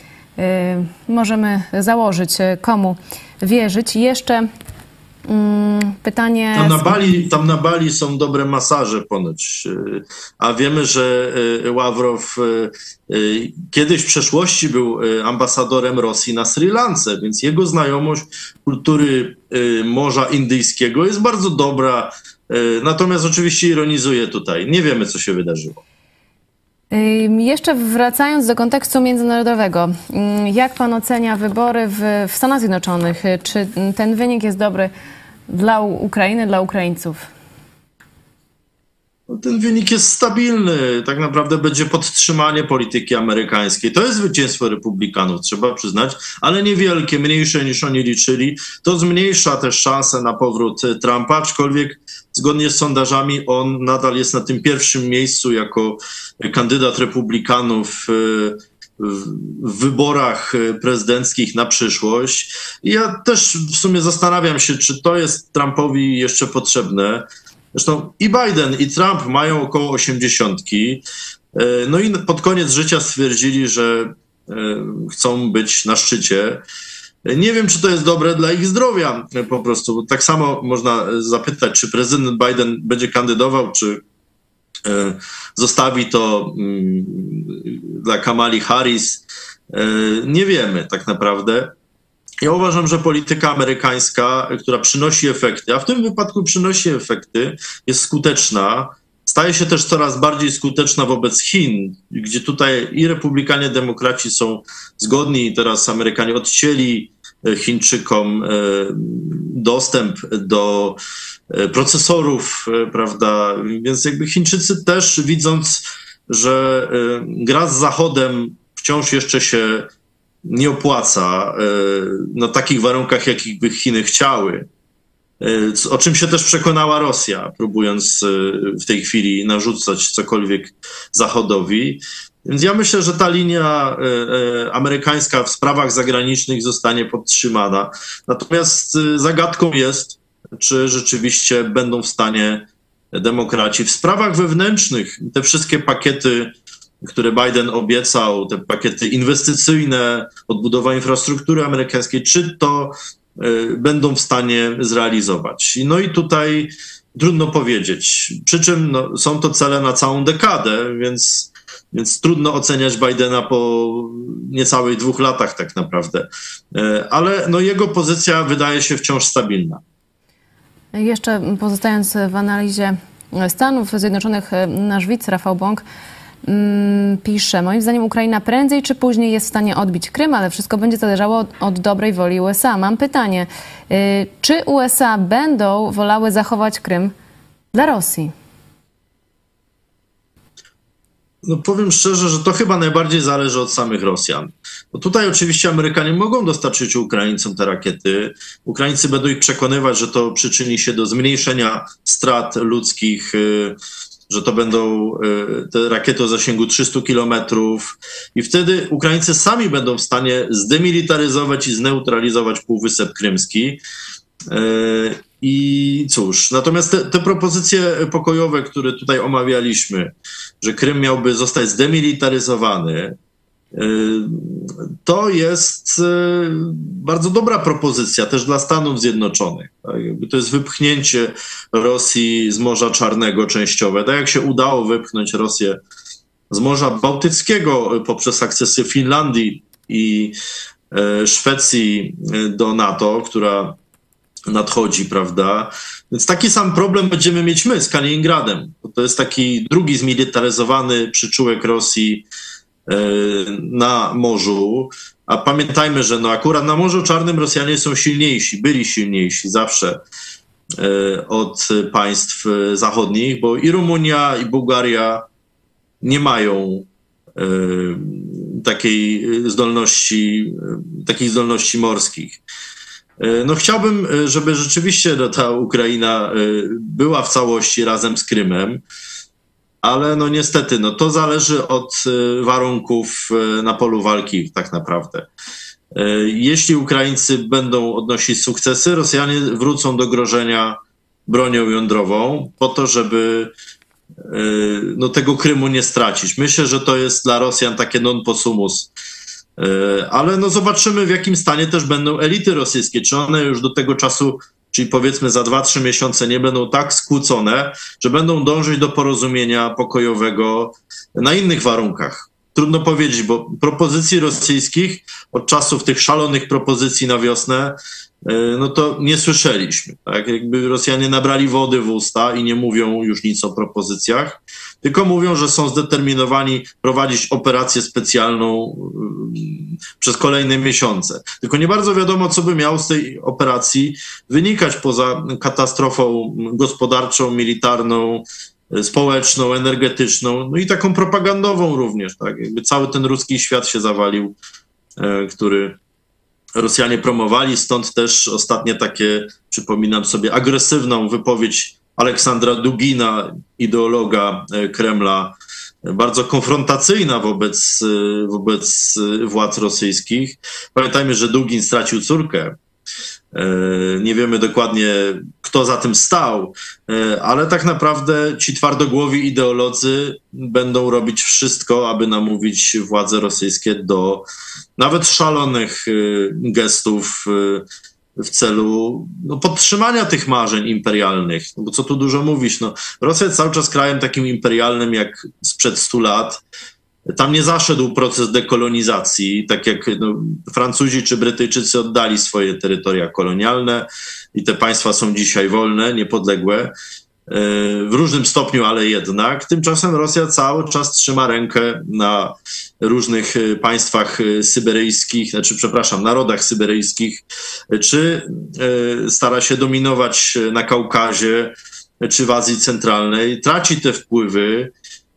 możemy założyć, komu wierzyć. I jeszcze pytanie... Tam na Bali są dobre masaże ponoć, a wiemy, że Ławrow kiedyś w przeszłości był ambasadorem Rosji na Sri Lance, więc jego znajomość kultury Morza Indyjskiego jest bardzo dobra. Natomiast oczywiście ironizuję tutaj. Nie wiemy, co się wydarzyło. Jeszcze wracając do kontekstu międzynarodowego, jak pan ocenia wybory w Stanach Zjednoczonych? Czy ten wynik jest dobry dla Ukrainy, dla Ukraińców? ten wynik jest stabilny. Tak naprawdę będzie podtrzymanie polityki amerykańskiej. To jest zwycięstwo republikanów, trzeba przyznać, ale niewielkie, mniejsze niż oni liczyli. To zmniejsza też szanse na powrót Trumpa, aczkolwiek zgodnie z sondażami on nadal jest na tym pierwszym miejscu jako kandydat republikanów w wyborach prezydenckich na przyszłość. I ja też w sumie zastanawiam się, czy to jest Trumpowi jeszcze potrzebne. Zresztą i Biden, i Trump mają około 80. No i pod koniec życia stwierdzili, że chcą być na szczycie. Nie wiem, czy to jest dobre dla ich zdrowia po prostu. Tak samo można zapytać, czy prezydent Biden będzie kandydował, czy zostawi to dla Kamali Harris. Nie wiemy tak naprawdę. Ja uważam, że polityka amerykańska, która przynosi efekty, a w tym wypadku przynosi efekty, jest skuteczna. Staje się też coraz bardziej skuteczna wobec Chin, gdzie tutaj i republikanie, demokraci są zgodni. I teraz Amerykanie odcięli Chińczykom dostęp do procesorów, prawda? Więc jakby Chińczycy też, widząc, że gra z Zachodem wciąż jeszcze się nie opłaca na takich warunkach, jakich by Chiny chciały, o czym się też przekonała Rosja, próbując w tej chwili narzucać cokolwiek Zachodowi. Więc ja myślę, że ta linia amerykańska w sprawach zagranicznych zostanie podtrzymana. Natomiast zagadką jest, czy rzeczywiście będą w stanie demokraci w sprawach wewnętrznych, te wszystkie pakiety, które Biden obiecał, te pakiety inwestycyjne, odbudowa infrastruktury amerykańskiej, czy to będą w stanie zrealizować. No i tutaj trudno powiedzieć. Przy czym są to cele na całą dekadę, więc trudno oceniać Bidena po niecałych 2 latach tak naprawdę. Ale jego pozycja wydaje się wciąż stabilna. Jeszcze pozostając w analizie Stanów Zjednoczonych, nasz widz Rafał Bąk pisze: moim zdaniem Ukraina prędzej czy później jest w stanie odbić Krym, ale wszystko będzie zależało od dobrej woli USA. Mam pytanie, czy USA będą wolały zachować Krym dla Rosji? No powiem szczerze, że to chyba najbardziej zależy od samych Rosjan. Bo tutaj oczywiście Amerykanie mogą dostarczyć Ukraińcom te rakiety. Ukraińcy będą ich przekonywać, że to przyczyni się do zmniejszenia strat ludzkich, że to będą te rakiety o zasięgu 300 kilometrów i wtedy Ukraińcy sami będą w stanie zdemilitaryzować i zneutralizować Półwysep Krymski. I cóż, natomiast te propozycje pokojowe, które tutaj omawialiśmy, że Krym miałby zostać zdemilitaryzowany, to jest bardzo dobra propozycja też dla Stanów Zjednoczonych. To jest wypchnięcie Rosji z Morza Czarnego częściowe. Tak jak się udało wypchnąć Rosję z Morza Bałtyckiego poprzez akcesję Finlandii i Szwecji do NATO, która nadchodzi, prawda? Więc taki sam problem będziemy mieć my z Kaliningradem. To jest taki drugi zmilitaryzowany przyczółek Rosji na morzu, a pamiętajmy, że akurat na Morzu Czarnym Rosjanie są silniejsi, byli silniejsi zawsze od państw zachodnich, bo i Rumunia, i Bułgaria nie mają takich zdolności morskich. Chciałbym, żeby rzeczywiście ta Ukraina była w całości razem z Krymem, ale niestety to zależy od warunków na polu walki tak naprawdę. Jeśli Ukraińcy będą odnosić sukcesy, Rosjanie wrócą do grożenia bronią jądrową po to, żeby tego Krymu nie stracić. Myślę, że to jest dla Rosjan takie non possumus. Ale zobaczymy, w jakim stanie też będą elity rosyjskie. Czy one już do tego czasu, czyli powiedzmy za 2-3 miesiące, nie będą tak skłócone, że będą dążyć do porozumienia pokojowego na innych warunkach. Trudno powiedzieć, bo propozycji rosyjskich od czasów tych szalonych propozycji na wiosnę, to nie słyszeliśmy. Tak? Jakby Rosjanie nabrali wody w usta i nie mówią już nic o propozycjach, tylko mówią, że są zdeterminowani prowadzić operację specjalną przez kolejne miesiące. Tylko nie bardzo wiadomo, co by miało z tej operacji wynikać poza katastrofą gospodarczą, militarną, społeczną, energetyczną, no i taką propagandową również, tak? Jakby cały ten ruski świat się zawalił, który Rosjanie promowali, stąd też ostatnie takie, przypominam sobie, agresywną wypowiedź Aleksandra Dugina, ideologa Kremla, bardzo konfrontacyjna wobec władz rosyjskich. Pamiętajmy, że Dugin stracił córkę. Nie wiemy dokładnie, kto za tym stał, ale tak naprawdę ci twardogłowi ideolodzy będą robić wszystko, aby namówić władze rosyjskie do nawet szalonych gestów w celu podtrzymania tych marzeń imperialnych. No bo co tu dużo mówić, Rosja jest cały czas krajem takim imperialnym jak sprzed 100 lat. Tam nie zaszedł proces dekolonizacji, tak jak Francuzi czy Brytyjczycy oddali swoje terytoria kolonialne i te państwa są dzisiaj wolne, niepodległe, w różnym stopniu, ale jednak. Tymczasem Rosja cały czas trzyma rękę na różnych państwach syberyjskich, narodach syberyjskich, czy stara się dominować na Kaukazie, czy w Azji Centralnej, traci te wpływy.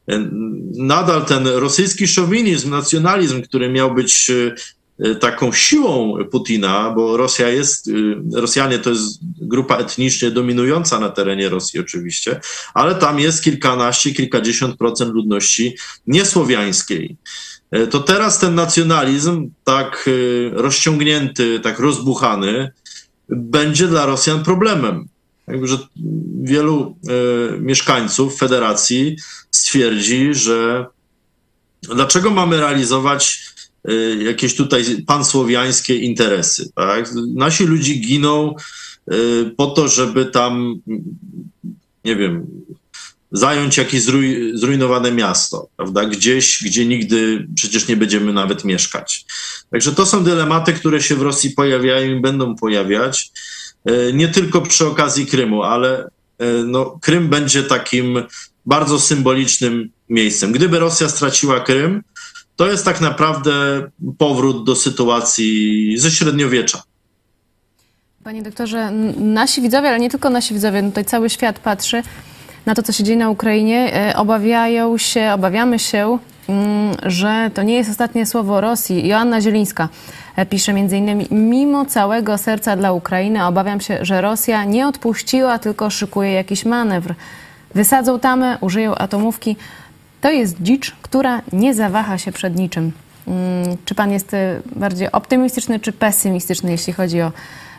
Nadal ten rosyjski szowinizm, nacjonalizm, który miał być taką siłą Putina, bo Rosjanie to jest grupa etnicznie dominująca na terenie Rosji oczywiście, ale tam jest kilkadziesiąt procent ludności niesłowiańskiej. To teraz ten nacjonalizm tak rozciągnięty, tak rozbuchany będzie dla Rosjan problemem. Jakby, że wielu mieszkańców federacji stwierdzi, że dlaczego mamy realizować jakieś tutaj pansłowiańskie interesy, tak? Nasi ludzie giną po to, żeby tam, nie wiem, zająć jakieś zrujnowane miasto, prawda? Gdzieś, gdzie nigdy przecież nie będziemy nawet mieszkać. Także to są dylematy, które się w Rosji pojawiają i będą pojawiać. Nie tylko przy okazji Krymu, ale Krym będzie takim bardzo symbolicznym miejscem. Gdyby Rosja straciła Krym, to jest tak naprawdę powrót do sytuacji ze średniowiecza. Panie doktorze, nasi widzowie, ale nie tylko nasi widzowie, tutaj cały świat patrzy na to, co się dzieje na Ukrainie. Obawiamy się, że to nie jest ostatnie słowo Rosji. Joanna Zielińska pisze m.in. mimo całego serca dla Ukrainy obawiam się, że Rosja nie odpuściła, tylko szykuje jakiś manewr. Wysadzą tamę, użyją atomówki. To jest dzicz, która nie zawaha się przed niczym. Czy pan jest bardziej optymistyczny czy pesymistyczny, jeśli chodzi o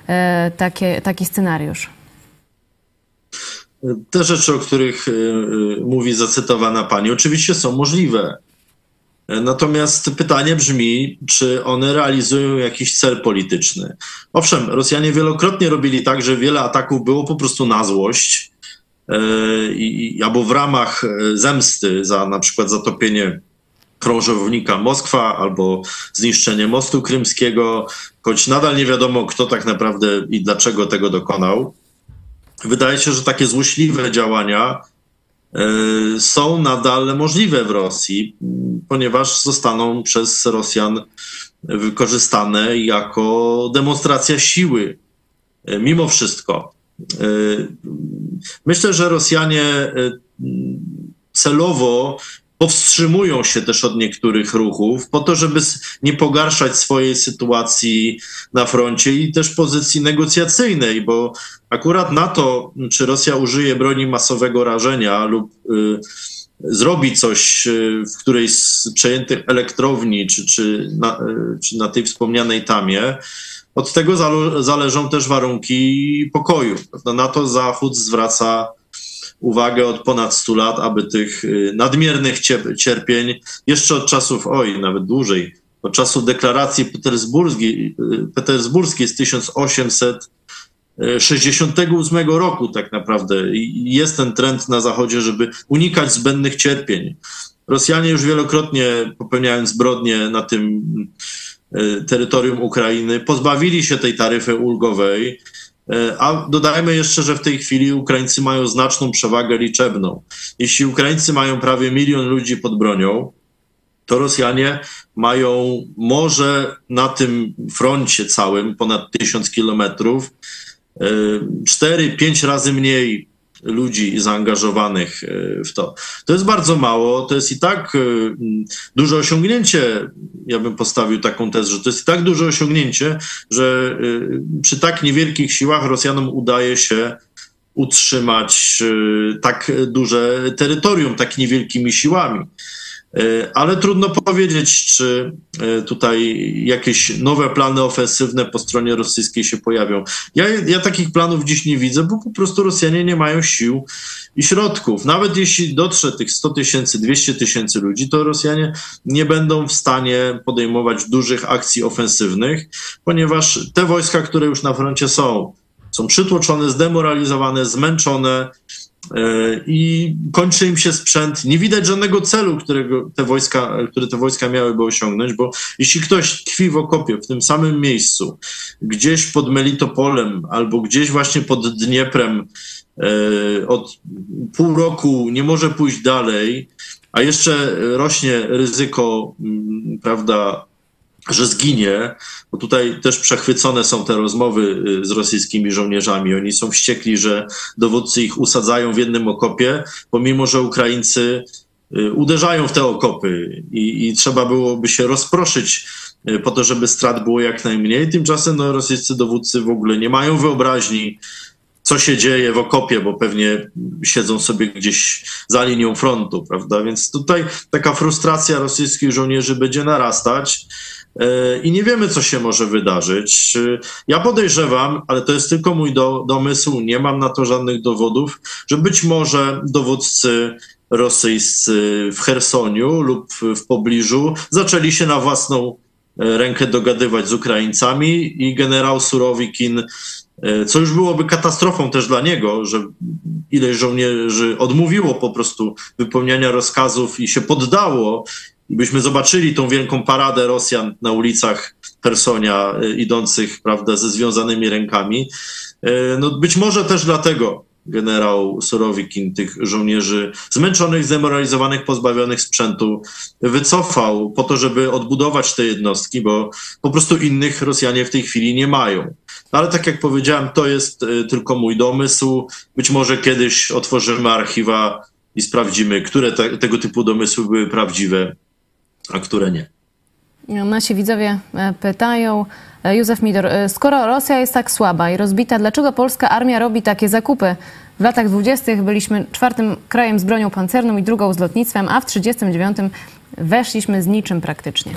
taki scenariusz? Te rzeczy, o których mówi zacytowana pani, oczywiście są możliwe. Natomiast pytanie brzmi, czy one realizują jakiś cel polityczny. Owszem, Rosjanie wielokrotnie robili tak, że wiele ataków było po prostu na złość albo w ramach zemsty za na przykład zatopienie krążownika Moskwa albo zniszczenie mostu krymskiego, choć nadal nie wiadomo, kto tak naprawdę i dlaczego tego dokonał. Wydaje się, że takie złośliwe działania są nadal możliwe w Rosji, ponieważ zostaną przez Rosjan wykorzystane jako demonstracja siły. Mimo wszystko. Myślę, że Rosjanie celowo powstrzymują się też od niektórych ruchów po to, żeby nie pogarszać swojej sytuacji na froncie i też pozycji negocjacyjnej, bo akurat na to, czy Rosja użyje broni masowego rażenia lub zrobi coś w którejś z przejętych elektrowni, czy na tej wspomnianej Tamie, od tego zależą też warunki pokoju. Na to Zachód zwraca uwagę od ponad 100 lat, aby tych nadmiernych cierpień jeszcze od czasów, nawet dłużej, od czasu deklaracji petersburskiej z 1868 roku tak naprawdę. I jest ten trend na Zachodzie, żeby unikać zbędnych cierpień. Rosjanie już wielokrotnie, popełniając zbrodnie na tym terytorium Ukrainy, pozbawili się tej taryfy ulgowej, a dodajmy jeszcze, że w tej chwili Ukraińcy mają znaczną przewagę liczebną. Jeśli Ukraińcy mają prawie 1 milion ludzi pod bronią, to Rosjanie mają może na tym froncie całym ponad 1000 kilometrów 4-5 razy mniej ludzi zaangażowanych w to. To jest bardzo mało, to jest i tak duże osiągnięcie. Ja bym postawił taką tezę, że to jest i tak duże osiągnięcie, że przy tak niewielkich siłach Rosjanom udaje się utrzymać tak duże terytorium tak niewielkimi siłami. Ale trudno powiedzieć, czy tutaj jakieś nowe plany ofensywne po stronie rosyjskiej się pojawią. Ja takich planów dziś nie widzę, bo po prostu Rosjanie nie mają sił i środków. Nawet jeśli dotrze tych 100 tysięcy, 200 tysięcy ludzi, to Rosjanie nie będą w stanie podejmować dużych akcji ofensywnych, ponieważ te wojska, które już na froncie są przytłoczone, zdemoralizowane, zmęczone, i kończy im się sprzęt. Nie widać żadnego celu, które te wojska miałyby osiągnąć, bo jeśli ktoś tkwi w okopie w tym samym miejscu, gdzieś pod Melitopolem albo gdzieś właśnie pod Dnieprem od pół roku nie może pójść dalej, a jeszcze rośnie ryzyko, prawda, że zginie, bo tutaj też przechwycone są te rozmowy z rosyjskimi żołnierzami. Oni są wściekli, że dowódcy ich usadzają w jednym okopie, pomimo że Ukraińcy uderzają w te okopy i trzeba byłoby się rozproszyć po to, żeby strat było jak najmniej. Tymczasem rosyjscy dowódcy w ogóle nie mają wyobraźni, co się dzieje w okopie, bo pewnie siedzą sobie gdzieś za linią frontu, prawda? Więc tutaj taka frustracja rosyjskich żołnierzy będzie narastać. I nie wiemy, co się może wydarzyć. Ja podejrzewam, ale to jest tylko mój domysł, nie mam na to żadnych dowodów, że być może dowódcy rosyjscy w Chersoniu lub w pobliżu zaczęli się na własną rękę dogadywać z Ukraińcami i generał Surowikin, co już byłoby katastrofą też dla niego, że ileś żołnierzy odmówiło po prostu wypełniania rozkazów i się poddało, i byśmy zobaczyli tą wielką paradę Rosjan na ulicach Chersonia idących, prawda, ze związanymi rękami. No być może też dlatego generał Surowikin tych żołnierzy zmęczonych, zdemoralizowanych, pozbawionych sprzętu wycofał po to, żeby odbudować te jednostki, bo po prostu innych Rosjanie w tej chwili nie mają. Ale tak jak powiedziałem, to jest tylko mój domysł. Być może kiedyś otworzymy archiwa i sprawdzimy, które tego typu domysły były prawdziwe, a które nie. Nasi widzowie pytają, Józef Midor, skoro Rosja jest tak słaba i rozbita, dlaczego polska armia robi takie zakupy? W latach 20. byliśmy 4. krajem z bronią pancerną i 2. z lotnictwem, a w 1939 weszliśmy z niczym praktycznie.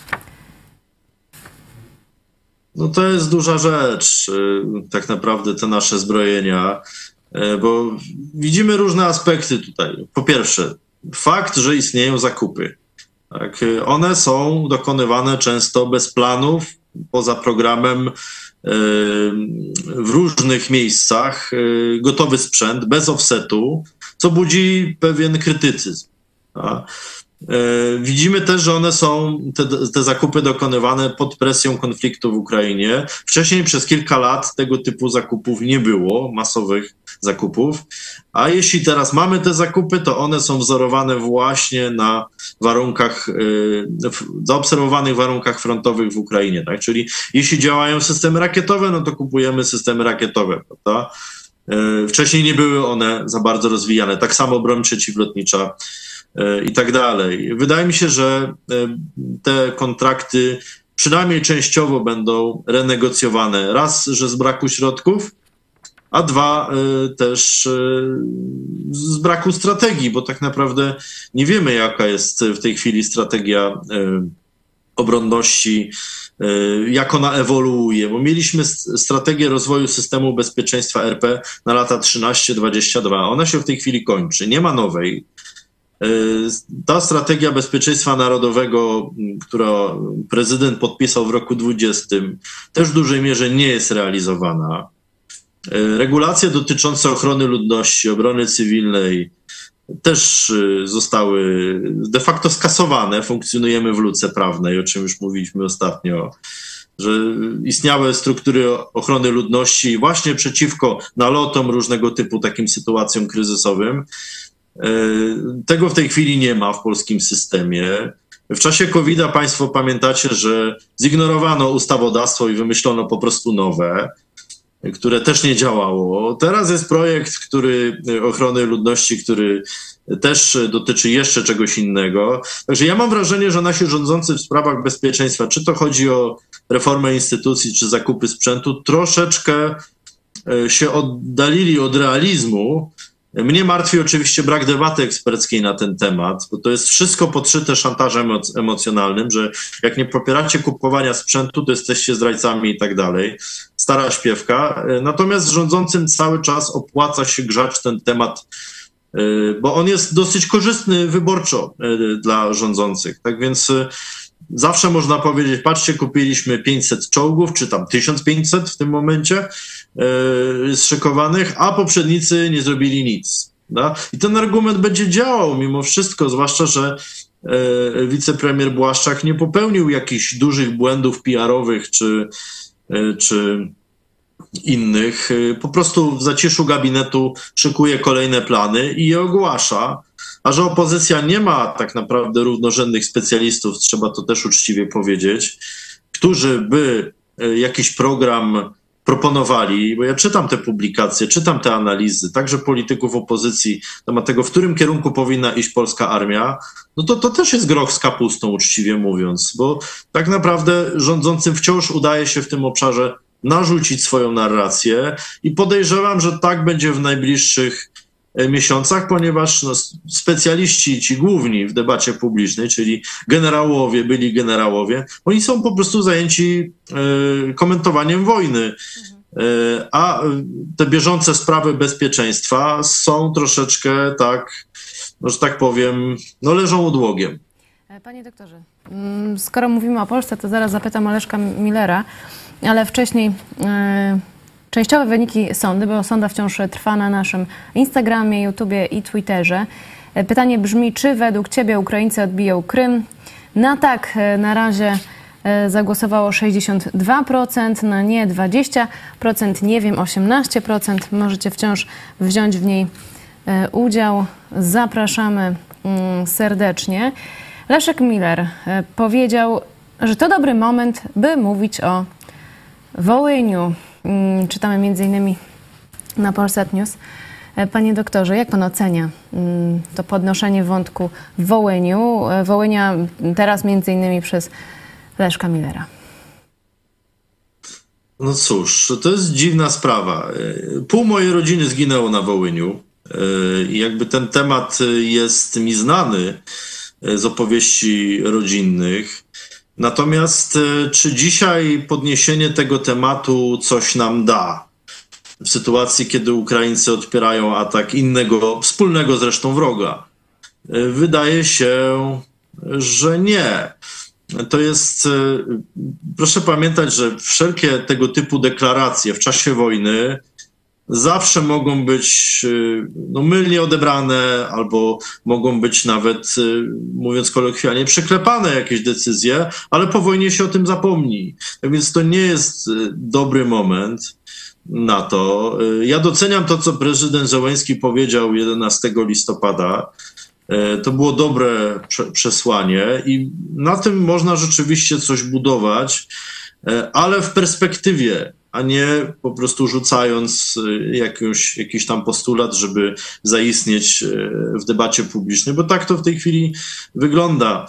No to jest duża rzecz, tak naprawdę te nasze zbrojenia, bo widzimy różne aspekty tutaj. Po pierwsze, fakt, że istnieją zakupy. Tak, one są dokonywane często bez planów, poza programem, w różnych miejscach, gotowy sprzęt, bez offsetu, co budzi pewien krytycyzm. Widzimy też, że one są, te zakupy dokonywane pod presją konfliktu w Ukrainie. Wcześniej przez kilka lat tego typu zakupów nie było, masowych zakupów, a jeśli teraz mamy te zakupy, to one są wzorowane właśnie na warunkach, zaobserwowanych warunkach frontowych w Ukrainie. Tak? Czyli jeśli działają systemy rakietowe, no to kupujemy systemy rakietowe, prawda? Wcześniej nie były one za bardzo rozwijane. Tak samo broń przeciwlotnicza i tak dalej. Wydaje mi się, że te kontrakty przynajmniej częściowo będą renegocjowane. Raz, że z braku środków, a dwa, też z braku strategii, bo tak naprawdę nie wiemy, jaka jest w tej chwili strategia obronności, jak ona ewoluuje, bo mieliśmy strategię rozwoju systemu bezpieczeństwa RP na lata 13-22. Ona się w tej chwili kończy, nie ma nowej. Ta strategia bezpieczeństwa narodowego, którą prezydent podpisał w roku 2020, też w dużej mierze nie jest realizowana. Regulacje dotyczące ochrony ludności, obrony cywilnej też zostały de facto skasowane. Funkcjonujemy w luce prawnej, o czym już mówiliśmy ostatnio, że istniały struktury ochrony ludności właśnie przeciwko nalotom różnego typu takim sytuacjom kryzysowym. Tego w tej chwili nie ma w polskim systemie. W czasie COVID-a państwo pamiętacie, że zignorowano ustawodawstwo i wymyślono po prostu nowe. które też nie działało. Teraz jest projekt ochrony ludności, który też dotyczy jeszcze czegoś innego. Także ja mam wrażenie, że nasi rządzący w sprawach bezpieczeństwa, czy to chodzi o reformę instytucji, czy zakupy sprzętu, troszeczkę się oddalili od realizmu. Mnie martwi oczywiście brak debaty eksperckiej na ten temat, bo to jest wszystko podszyte szantażem emocjonalnym, że jak nie popieracie kupowania sprzętu, to jesteście zdrajcami i tak dalej. Stara śpiewka. Natomiast rządzącym cały czas opłaca się grzać ten temat, bo on jest dosyć korzystny wyborczo dla rządzących. Tak więc zawsze można powiedzieć, patrzcie, kupiliśmy 500 czołgów, czy tam 1500 w tym momencie zszykowanych, a poprzednicy nie zrobili nic. Da? I ten argument będzie działał mimo wszystko, zwłaszcza, że wicepremier Błaszczak nie popełnił jakichś dużych błędów PR-owych czy innych. Po prostu w zaciszu gabinetu szykuje kolejne plany i je ogłasza. A że opozycja nie ma tak naprawdę równorzędnych specjalistów, trzeba to też uczciwie powiedzieć, którzy by jakiś program proponowali, bo ja czytam te publikacje, czytam te analizy, także polityków opozycji na temat tego, w którym kierunku powinna iść polska armia, no to też jest groch z kapustą, uczciwie mówiąc, bo tak naprawdę rządzącym wciąż udaje się w tym obszarze narzucić swoją narrację i podejrzewam, że tak będzie w najbliższych miesiącach, ponieważ specjaliści, ci główni w debacie publicznej, czyli generałowie, byli generałowie, oni są po prostu zajęci komentowaniem wojny, a te bieżące sprawy bezpieczeństwa są troszeczkę tak, no, że tak powiem, no leżą odłogiem. Panie doktorze, skoro mówimy o Polsce, to zaraz zapytam o Leszka Millera, ale wcześniej częściowe wyniki sądy, bo sonda wciąż trwa na naszym Instagramie, YouTubie i Twitterze. Pytanie brzmi, czy według Ciebie Ukraińcy odbiją Krym? Na tak na zagłosowało 62%, na nie 20%, nie wiem 18%. Możecie wciąż wziąć w niej udział. Zapraszamy serdecznie. Leszek Miller powiedział, że to dobry moment, by mówić o Wołyniu. Czytamy m.in. na Polsat News. Panie doktorze, jak pan ocenia to podnoszenie wątku w Wołyniu? Wołynia teraz m.in. przez Leszka Millera. No cóż, to jest dziwna sprawa. Pół mojej rodziny zginęło na Wołyniu i jakby ten temat jest mi znany z opowieści rodzinnych. Natomiast czy dzisiaj podniesienie tego tematu coś nam da? W sytuacji, kiedy Ukraińcy odpierają atak innego, wspólnego zresztą wroga? Wydaje się, że nie. To jest, proszę pamiętać, że wszelkie tego typu deklaracje w czasie wojny zawsze mogą być mylnie odebrane albo mogą być nawet, mówiąc kolokwialnie, przyklepane jakieś decyzje, ale po wojnie się o tym zapomni. Tak więc to nie jest dobry moment na to. Ja doceniam to, co prezydent Zełenski powiedział 11 listopada. To było dobre przesłanie i na tym można rzeczywiście coś budować, ale w perspektywie, a nie po prostu rzucając jakiś tam postulat, żeby zaistnieć w debacie publicznej, bo tak to w tej chwili wygląda.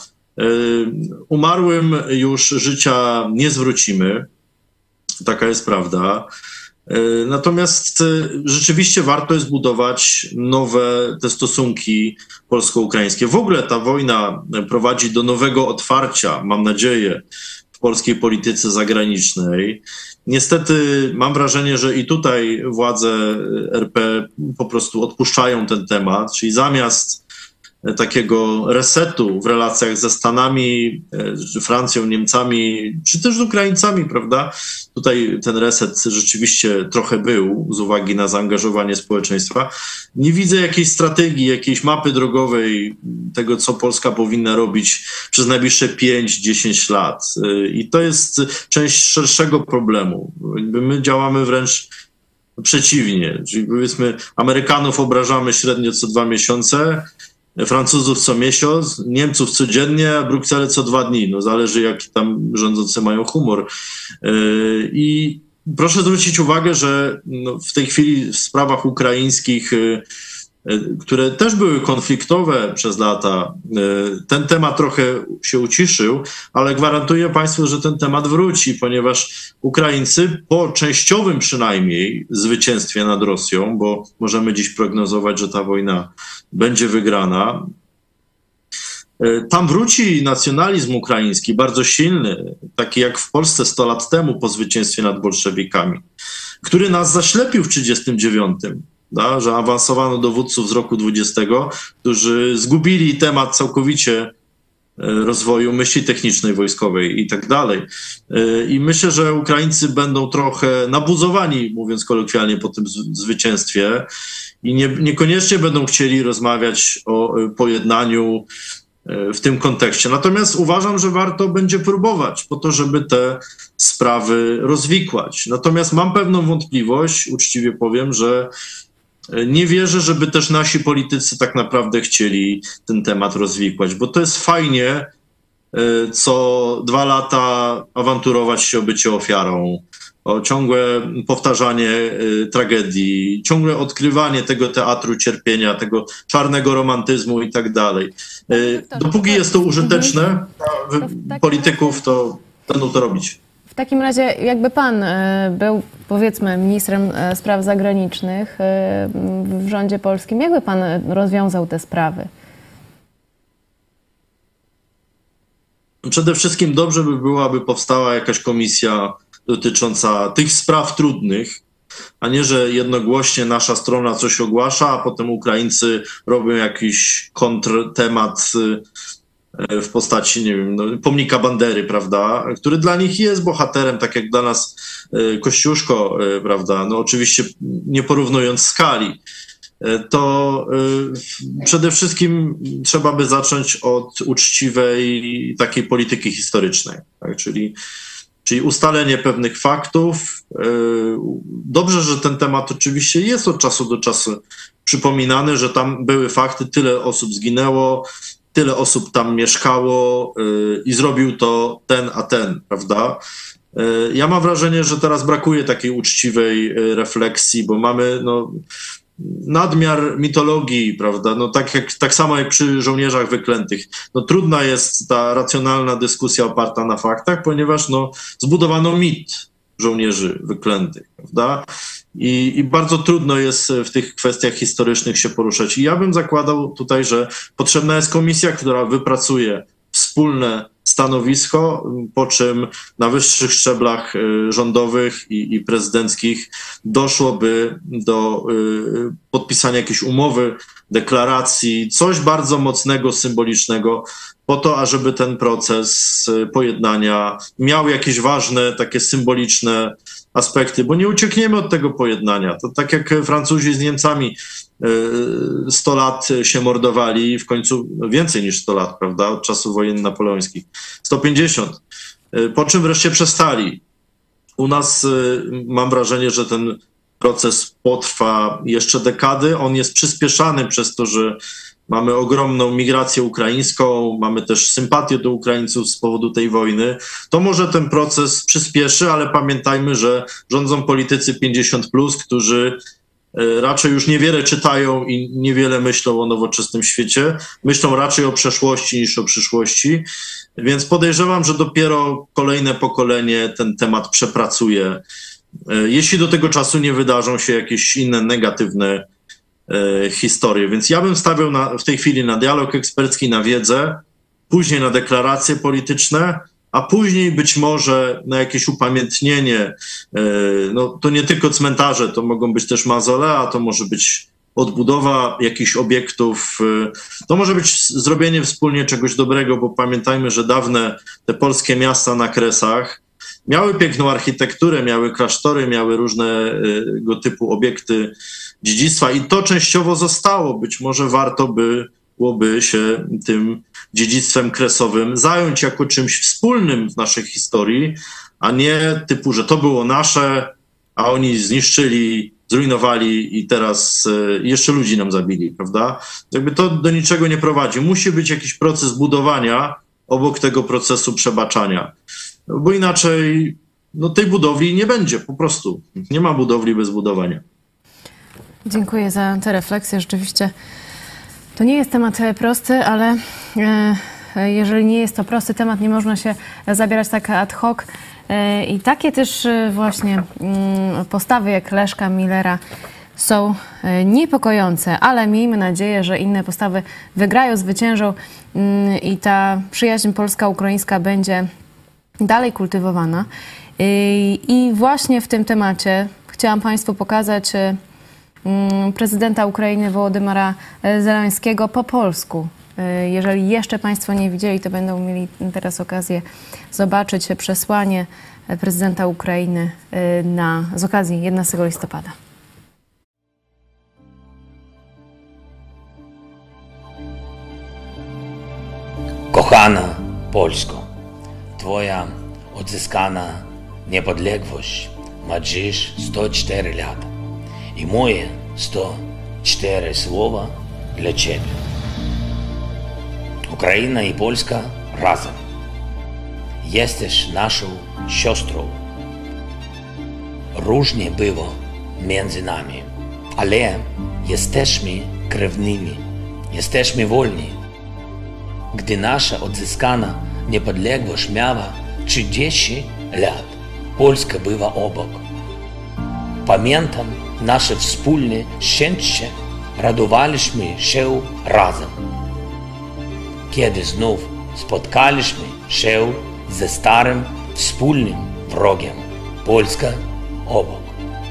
Umarłym już życia nie zwrócimy, taka jest prawda. Natomiast rzeczywiście warto jest budować nowe te stosunki polsko-ukraińskie. W ogóle ta wojna prowadzi do nowego otwarcia, mam nadzieję, w polskiej polityce zagranicznej. Niestety mam wrażenie, że i tutaj władze RP po prostu odpuszczają ten temat, czyli zamiast takiego resetu w relacjach ze Stanami, Francją, Niemcami, czy też z Ukraińcami, prawda? Tutaj ten reset rzeczywiście trochę był z uwagi na zaangażowanie społeczeństwa. Nie widzę jakiejś strategii, jakiejś mapy drogowej tego, co Polska powinna robić przez najbliższe 5-10 lat. I to jest część szerszego problemu. My działamy wręcz przeciwnie. Czyli powiedzmy, Amerykanów obrażamy średnio co 2 miesiące, Francuzów co miesiąc, Niemców codziennie, a Brukselę co 2 dni. No zależy, jaki tam rządzący mają humor. I proszę zwrócić uwagę, że w tej chwili w sprawach ukraińskich, które też były konfliktowe przez lata, ten temat trochę się uciszył, ale gwarantuję Państwu, że ten temat wróci, ponieważ Ukraińcy po częściowym przynajmniej zwycięstwie nad Rosją, bo możemy dziś prognozować, że ta wojna będzie wygrana, tam wróci nacjonalizm ukraiński, bardzo silny, taki jak w Polsce 100 lat temu po zwycięstwie nad bolszewikami, który nas zaślepił w 1939, że awansowano dowódców z roku 20, którzy zgubili temat całkowicie rozwoju myśli technicznej, wojskowej i tak dalej. I myślę, że Ukraińcy będą trochę nabuzowani, mówiąc kolokwialnie, po tym zwycięstwie i niekoniecznie będą chcieli rozmawiać o pojednaniu w tym kontekście. Natomiast uważam, że warto będzie próbować po to, żeby te sprawy rozwikłać. Natomiast mam pewną wątpliwość, uczciwie powiem, że nie wierzę, żeby też nasi politycy tak naprawdę chcieli ten temat rozwikłać, bo to jest fajnie co 2 lata awanturować się o bycie ofiarą, o ciągłe powtarzanie tragedii, ciągłe odkrywanie tego teatru cierpienia, tego czarnego romantyzmu i tak dalej. Dopóki jest to użyteczne dla polityków, to będą to robić. W takim razie, jakby pan był, powiedzmy, ministrem spraw zagranicznych w rządzie polskim, jakby pan rozwiązał te sprawy? Przede wszystkim dobrze by było, aby powstała jakaś komisja dotycząca tych spraw trudnych, a nie, że jednogłośnie nasza strona coś ogłasza, a potem Ukraińcy robią jakiś kontrtemat w postaci, nie wiem, pomnika Bandery, prawda, który dla nich jest bohaterem, tak jak dla nas Kościuszko, prawda, oczywiście nie porównując skali. To przede wszystkim trzeba by zacząć od uczciwej takiej polityki historycznej, tak? Czyli ustalenie pewnych faktów. Dobrze, że ten temat oczywiście jest od czasu do czasu przypominany, że tam były fakty, tyle osób zginęło, tyle osób tam mieszkało i zrobił to ten a ten, prawda? Ja mam wrażenie, że teraz brakuje takiej uczciwej refleksji, bo mamy nadmiar mitologii, prawda? Tak samo jak przy żołnierzach wyklętych. Trudna jest ta racjonalna dyskusja oparta na faktach, ponieważ zbudowano mit żołnierzy wyklętych, prawda? I bardzo trudno jest w tych kwestiach historycznych się poruszać. I ja bym zakładał tutaj, że potrzebna jest komisja, która wypracuje wspólne stanowisko, po czym na wyższych szczeblach rządowych i prezydenckich doszłoby do podpisania jakiejś umowy, deklaracji, coś bardzo mocnego, symbolicznego, po to, ażeby ten proces pojednania miał jakieś ważne, takie symboliczne aspekty, bo nie uciekniemy od tego pojednania. To tak jak Francuzi z Niemcami 100 lat się mordowali, w końcu więcej niż 100 lat, prawda, od czasów wojen napoleońskich, 150, po czym wreszcie przestali. U nas mam wrażenie, że ten proces potrwa jeszcze dekady, on jest przyspieszany przez to, że mamy ogromną migrację ukraińską, mamy też sympatię do Ukraińców z powodu tej wojny. To może ten proces przyspieszy, ale pamiętajmy, że rządzą politycy 50+, którzy raczej już niewiele czytają i niewiele myślą o nowoczesnym świecie. Myślą raczej o przeszłości niż o przyszłości. Więc podejrzewam, że dopiero kolejne pokolenie ten temat przepracuje. Jeśli do tego czasu nie wydarzą się jakieś inne negatywne historię. Więc ja bym stawiał w tej chwili na dialog ekspercki, na wiedzę, później na deklaracje polityczne, a później być może na jakieś upamiętnienie. To nie tylko cmentarze, to mogą być też mausolea, to może być odbudowa jakichś obiektów, to może być zrobienie wspólnie czegoś dobrego, bo pamiętajmy, że dawne te polskie miasta na Kresach miały piękną architekturę, miały klasztory, miały różnego typu obiekty dziedzictwa i to częściowo zostało. Być może warto byłoby się tym dziedzictwem kresowym zająć jako czymś wspólnym w naszej historii, a nie typu, że to było nasze, a oni zniszczyli, zrujnowali i teraz jeszcze ludzi nam zabili, prawda? Jakby to do niczego nie prowadzi. Musi być jakiś proces budowania obok tego procesu przebaczania. Bo inaczej no tej budowli nie będzie, po prostu. Nie ma budowli bez budowania. Dziękuję za tę refleksję. Rzeczywiście to nie jest temat prosty, ale jeżeli nie jest to prosty temat, nie można się zabierać tak ad hoc. I takie też właśnie postawy jak Leszka Millera są niepokojące, ale miejmy nadzieję, że inne postawy wygrają, zwyciężą i ta przyjaźń polska-ukraińska będzie dalej kultywowana. I właśnie w tym temacie chciałam Państwu pokazać prezydenta Ukrainy Wołodymyra Zełańskiego po polsku. Jeżeli jeszcze Państwo nie widzieli, to będą mieli teraz okazję zobaczyć przesłanie prezydenta Ukrainy z okazji 11 listopada. Kochana Polsko, Twoja odzyskana niepodległość ma dziś 104 lata i moje 104 słowa dla Ciebie. Ukraina i Polska razem. Jesteś naszą siostrą. Różnie było między nami, ale jesteśmy krewnymi, jesteśmy wolni. Gdy nasza odzyskana niepodległość miała 30 lat, Polska była obok. Pamiętam nasze wspólne szczęście, radowaliśmy się razem. Kiedy znów spotkaliśmy się ze starym wspólnym wrogiem, Polska obok.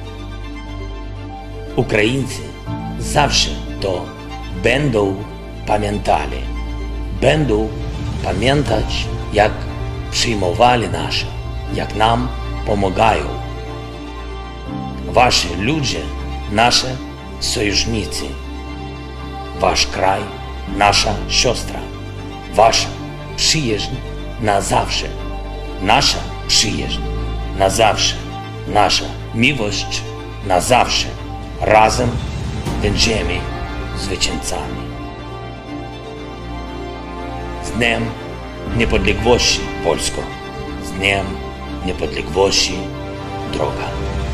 Ukraińcy zawsze to będą pamiętali. Będą pamiętać, jak przyjmowali nasze, jak nam pomagają. Wasi ludzie, nasze sojusznicy. Wasz kraj, nasza siostra. Wasza przyjaźń na zawsze. Nasza przyjaźń na zawsze. Nasza miłość na zawsze. Razem będziemy zwycięzcami. Z Dniem Niepodległości, Polsko! Z Dniem Niepodległości, droga!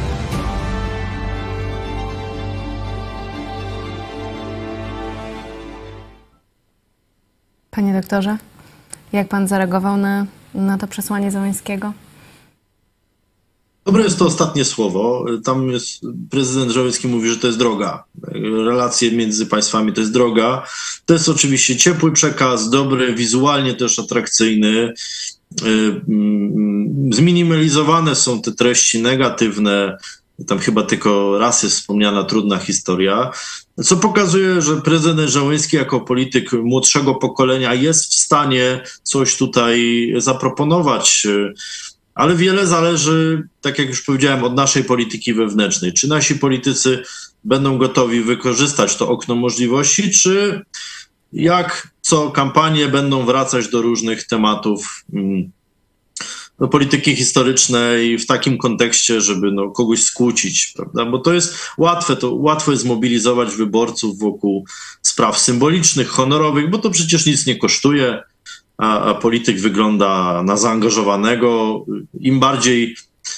Panie doktorze, jak pan zareagował na to przesłanie Zełańskiego? Dobre jest to ostatnie słowo. Tam jest, prezydent Zełański mówi, że to jest droga. Relacje między państwami to jest droga. To jest oczywiście ciepły przekaz, dobry, wizualnie też atrakcyjny. Zminimalizowane są te treści negatywne. Tam chyba tylko raz jest wspomniana trudna historia, co pokazuje, że prezydent Zełański jako polityk młodszego pokolenia jest w stanie coś tutaj zaproponować. Ale wiele zależy, tak jak już powiedziałem, od naszej polityki wewnętrznej. Czy nasi politycy będą gotowi wykorzystać to okno możliwości, czy jak co kampanie będą wracać do różnych tematów do polityki historycznej w takim kontekście, żeby kogoś skłócić, prawda? Bo to jest łatwo jest zmobilizować wyborców wokół spraw symbolicznych, honorowych, bo to przecież nic nie kosztuje, a polityk wygląda na zaangażowanego. Im bardziej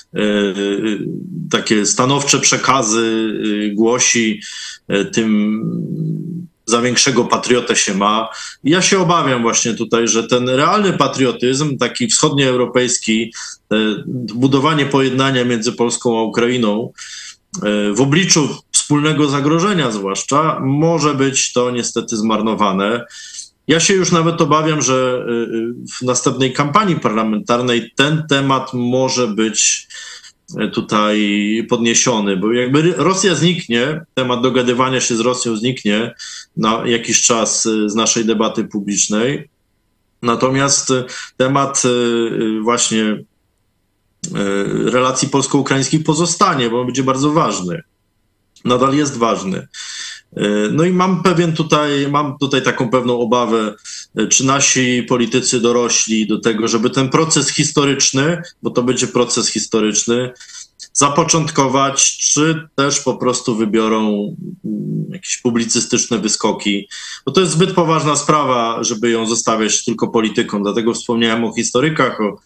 takie stanowcze przekazy głosi, tym za większego patriotę się ma. Ja się obawiam właśnie tutaj, że ten realny patriotyzm, taki wschodnioeuropejski, budowanie pojednania między Polską a Ukrainą w obliczu wspólnego zagrożenia zwłaszcza, może być to niestety zmarnowane. Ja się już nawet obawiam, że w następnej kampanii parlamentarnej ten temat może być tutaj podniesiony, bo jakby Rosja zniknie, temat dogadywania się z Rosją zniknie na jakiś czas z naszej debaty publicznej. Natomiast temat właśnie relacji polsko-ukraińskich pozostanie, bo będzie bardzo ważny. Nadal jest ważny. No i mam tutaj taką pewną obawę, czy nasi politycy dorośli do tego, żeby ten proces historyczny, bo to będzie proces historyczny, zapoczątkować, czy też po prostu wybiorą jakieś publicystyczne wyskoki. Bo to jest zbyt poważna sprawa, żeby ją zostawiać tylko politykom. Dlatego wspomniałem o historykach, o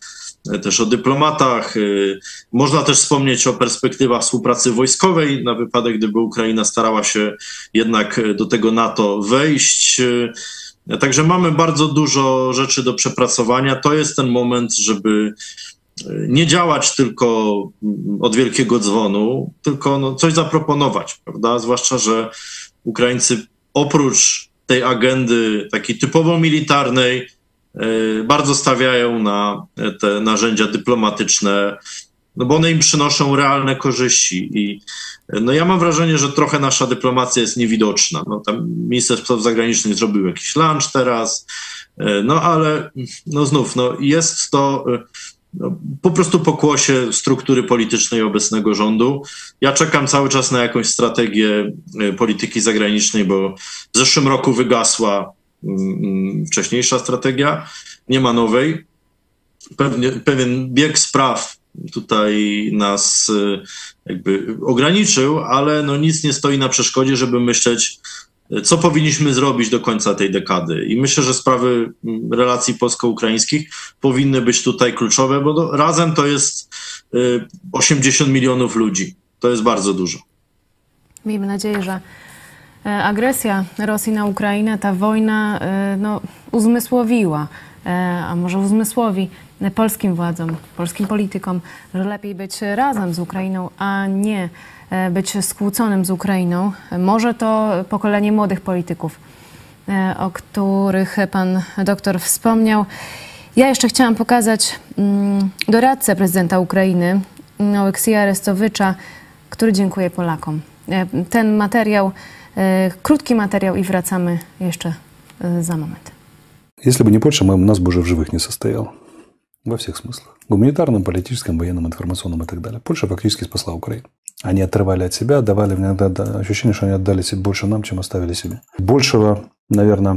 też o dyplomatach. Można też wspomnieć o perspektywach współpracy wojskowej na wypadek, gdyby Ukraina starała się jednak do tego NATO wejść. Także mamy bardzo dużo rzeczy do przepracowania. To jest ten moment, żeby nie działać tylko od wielkiego dzwonu, tylko coś zaproponować, prawda? Zwłaszcza, że Ukraińcy oprócz tej agendy takiej typowo militarnej bardzo stawiają na te narzędzia dyplomatyczne, no bo one im przynoszą realne korzyści. I no ja mam wrażenie, że trochę nasza dyplomacja jest niewidoczna. No, tam minister spraw zagranicznych zrobił jakiś lunch teraz, no ale no znów jest to po prostu pokłosie struktury politycznej obecnego rządu. Ja czekam cały czas na jakąś strategię polityki zagranicznej, bo w zeszłym roku wygasła wcześniejsza strategia, nie ma nowej. Pewien bieg spraw tutaj nas jakby ograniczył, ale no nic nie stoi na przeszkodzie, żeby myśleć, co powinniśmy zrobić do końca tej dekady. I myślę, że sprawy relacji polsko-ukraińskich powinny być tutaj kluczowe, bo razem to jest 80 milionów ludzi. To jest bardzo dużo. Miejmy nadzieję, że agresja Rosji na Ukrainę, ta wojna uzmysłowiła, a może uzmysłowi polskim władzom, polskim politykom, że lepiej być razem z Ukrainą, a nie być skłóconym z Ukrainą. Może to pokolenie młodych polityków, o których pan doktor wspomniał. Ja jeszcze chciałam pokazać doradcę prezydenta Ukrainy, Oleksija Arestowicza, który dziękuje Polakom. Ten materiał, krótki materiał i wracamy jeszcze za moment. Если бы не Польша, у нас бы уже в живых не состоял. Во всех смыслах. Гуманитарном, политическом, военном, информационном и так далее. Польша фактически спасла Украину. Они отрывали от себя, давали иногда ощущение, что они отдали себе больше нам, чем оставили себе. Большего, наверное,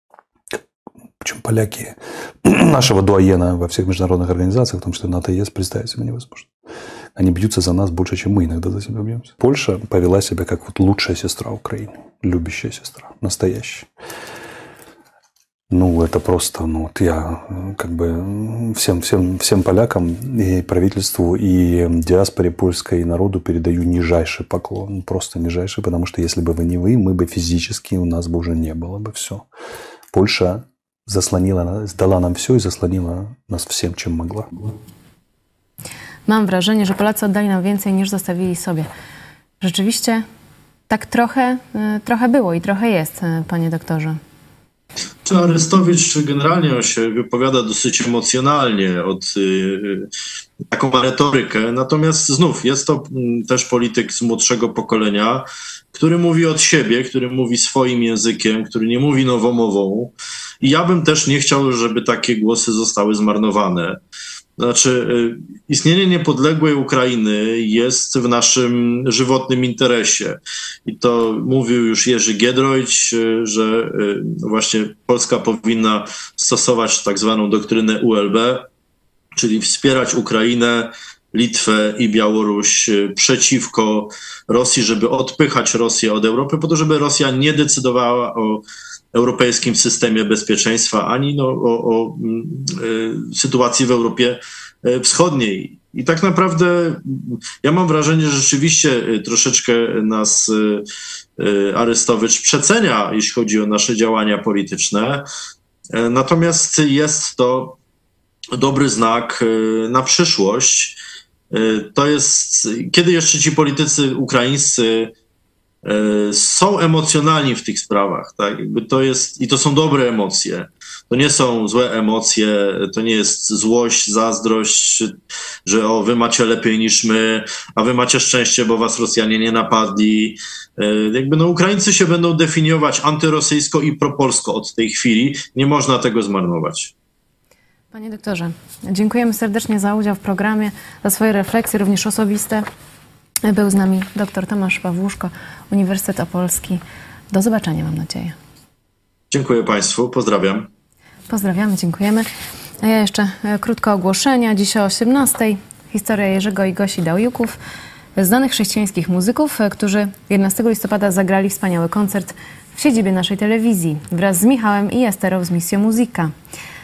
причем поляки, нашего дуаена во всех международных организациях, в том числе НАТО и ЕС, представить себе невозможно. Они бьются за нас больше, чем мы иногда за себя бьемся. Польша повела себя как вот лучшая сестра Украины. Любящая сестра. Настоящая. Ну, это просто, я как бы всем полякам и правительству, и диаспоре польской, и народу передаю нижайший поклон. Просто нижайший, потому что если бы вы не вы, мы бы физически, у нас бы уже не было бы все. Польша дала нам все и заслонила нас всем, чем mogła. Mam wrażenie, że Polacy oddali nam więcej niż zostawili sobie. Rzeczywiście tak trochę było i trochę jest, panie doktorze. Czy Arestowicz generalnie on się wypowiada dosyć emocjonalnie, taką ma retorykę, natomiast znów jest to też polityk z młodszego pokolenia, który mówi od siebie, który mówi swoim językiem, który nie mówi nowomową i ja bym też nie chciał, żeby takie głosy zostały zmarnowane. Znaczy, istnienie niepodległej Ukrainy jest w naszym żywotnym interesie. I to mówił już Jerzy Giedroyć, że właśnie Polska powinna stosować tak zwaną doktrynę ULB, czyli wspierać Ukrainę, Litwę i Białoruś przeciwko Rosji, żeby odpychać Rosję od Europy, po to, żeby Rosja nie decydowała o europejskim systemie bezpieczeństwa, ani o sytuacji w Europie Wschodniej. I tak naprawdę ja mam wrażenie, że rzeczywiście troszeczkę nas Arestowicz przecenia, jeśli chodzi o nasze działania polityczne. Natomiast jest to dobry znak na przyszłość. To jest, kiedy jeszcze ci politycy ukraińscy są emocjonalni w tych sprawach, tak? Jakby to jest, i to są dobre emocje. To nie są złe emocje, to nie jest złość, zazdrość, że wy macie lepiej niż my, a wy macie szczęście, bo was Rosjanie nie napadli. Jakby Ukraińcy się będą definiować antyrosyjsko i propolsko od tej chwili. Nie można tego zmarnować. Panie doktorze, dziękujemy serdecznie za udział w programie, za swoje refleksje, również osobiste. Był z nami dr Tomasz Pawłuszko, Uniwersytet Opolski. Do zobaczenia, mam nadzieję. Dziękuję Państwu, pozdrawiam. Pozdrawiamy, dziękujemy. A ja jeszcze krótko ogłoszenia. Dziś o 18:00 historia Jerzego i Gosi Daujuków, znanych chrześcijańskich muzyków, którzy 11 listopada zagrali wspaniały koncert w siedzibie naszej telewizji wraz z Michałem i Esterą z Missio Musica.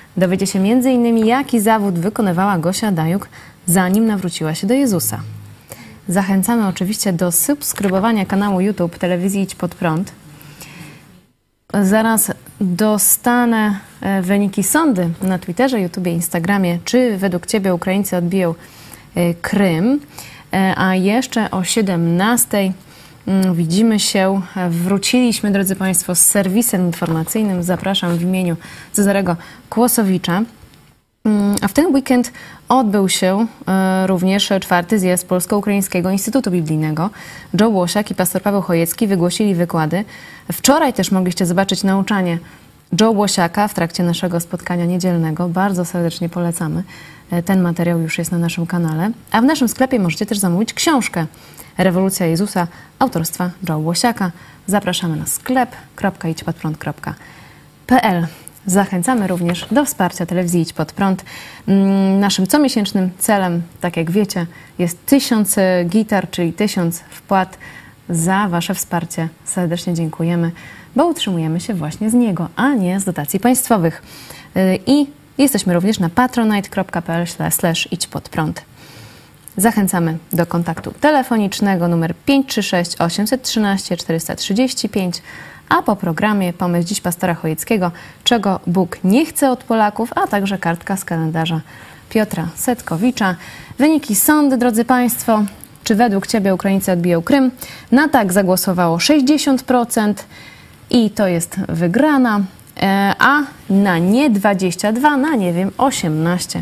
Dowiecie się m.in. jaki zawód wykonywała Gosia Dajuk, zanim nawróciła się do Jezusa. Zachęcamy oczywiście do subskrybowania kanału YouTube Telewizji Idź Pod Prąd. Zaraz dostanę wyniki sądy na Twitterze, YouTubie, Instagramie, czy według Ciebie Ukraińcy odbiją Krym. A jeszcze o 17:00 widzimy się. Wróciliśmy, drodzy Państwo, z serwisem informacyjnym. Zapraszam w imieniu Cezarego Kłosowicza. A w ten weekend odbył się również 4. zjazd Polsko-Ukraińskiego Instytutu Biblijnego. Joe Łosiak i pastor Paweł Chojecki wygłosili wykłady. Wczoraj też mogliście zobaczyć nauczanie Joe Łosiaka w trakcie naszego spotkania niedzielnego. Bardzo serdecznie polecamy. Ten materiał już jest na naszym kanale. A w naszym sklepie możecie też zamówić książkę Rewolucja Jezusa autorstwa Joe Łosiaka. Zapraszamy na sklep.idźpodprąd.pl. Zachęcamy również do wsparcia telewizji Idź Pod Prąd. Naszym comiesięcznym celem, tak jak wiecie, jest 1000 gitar, czyli 1000 wpłat. Za Wasze wsparcie serdecznie dziękujemy, bo utrzymujemy się właśnie z niego, a nie z dotacji państwowych. I jesteśmy również na patronite.pl/idźpodprąd. Zachęcamy do kontaktu telefonicznego numer 536 813 435, a po programie pomysł dziś pastora Chojeckiego, czego Bóg nie chce od Polaków, a także kartka z kalendarza Piotra Setkowicza. Wyniki sądy, drodzy Państwo. Czy według Ciebie Ukraińcy odbiją Krym? Na tak zagłosowało 60% i to jest wygrana, a na nie 22%, na nie wiem 18%.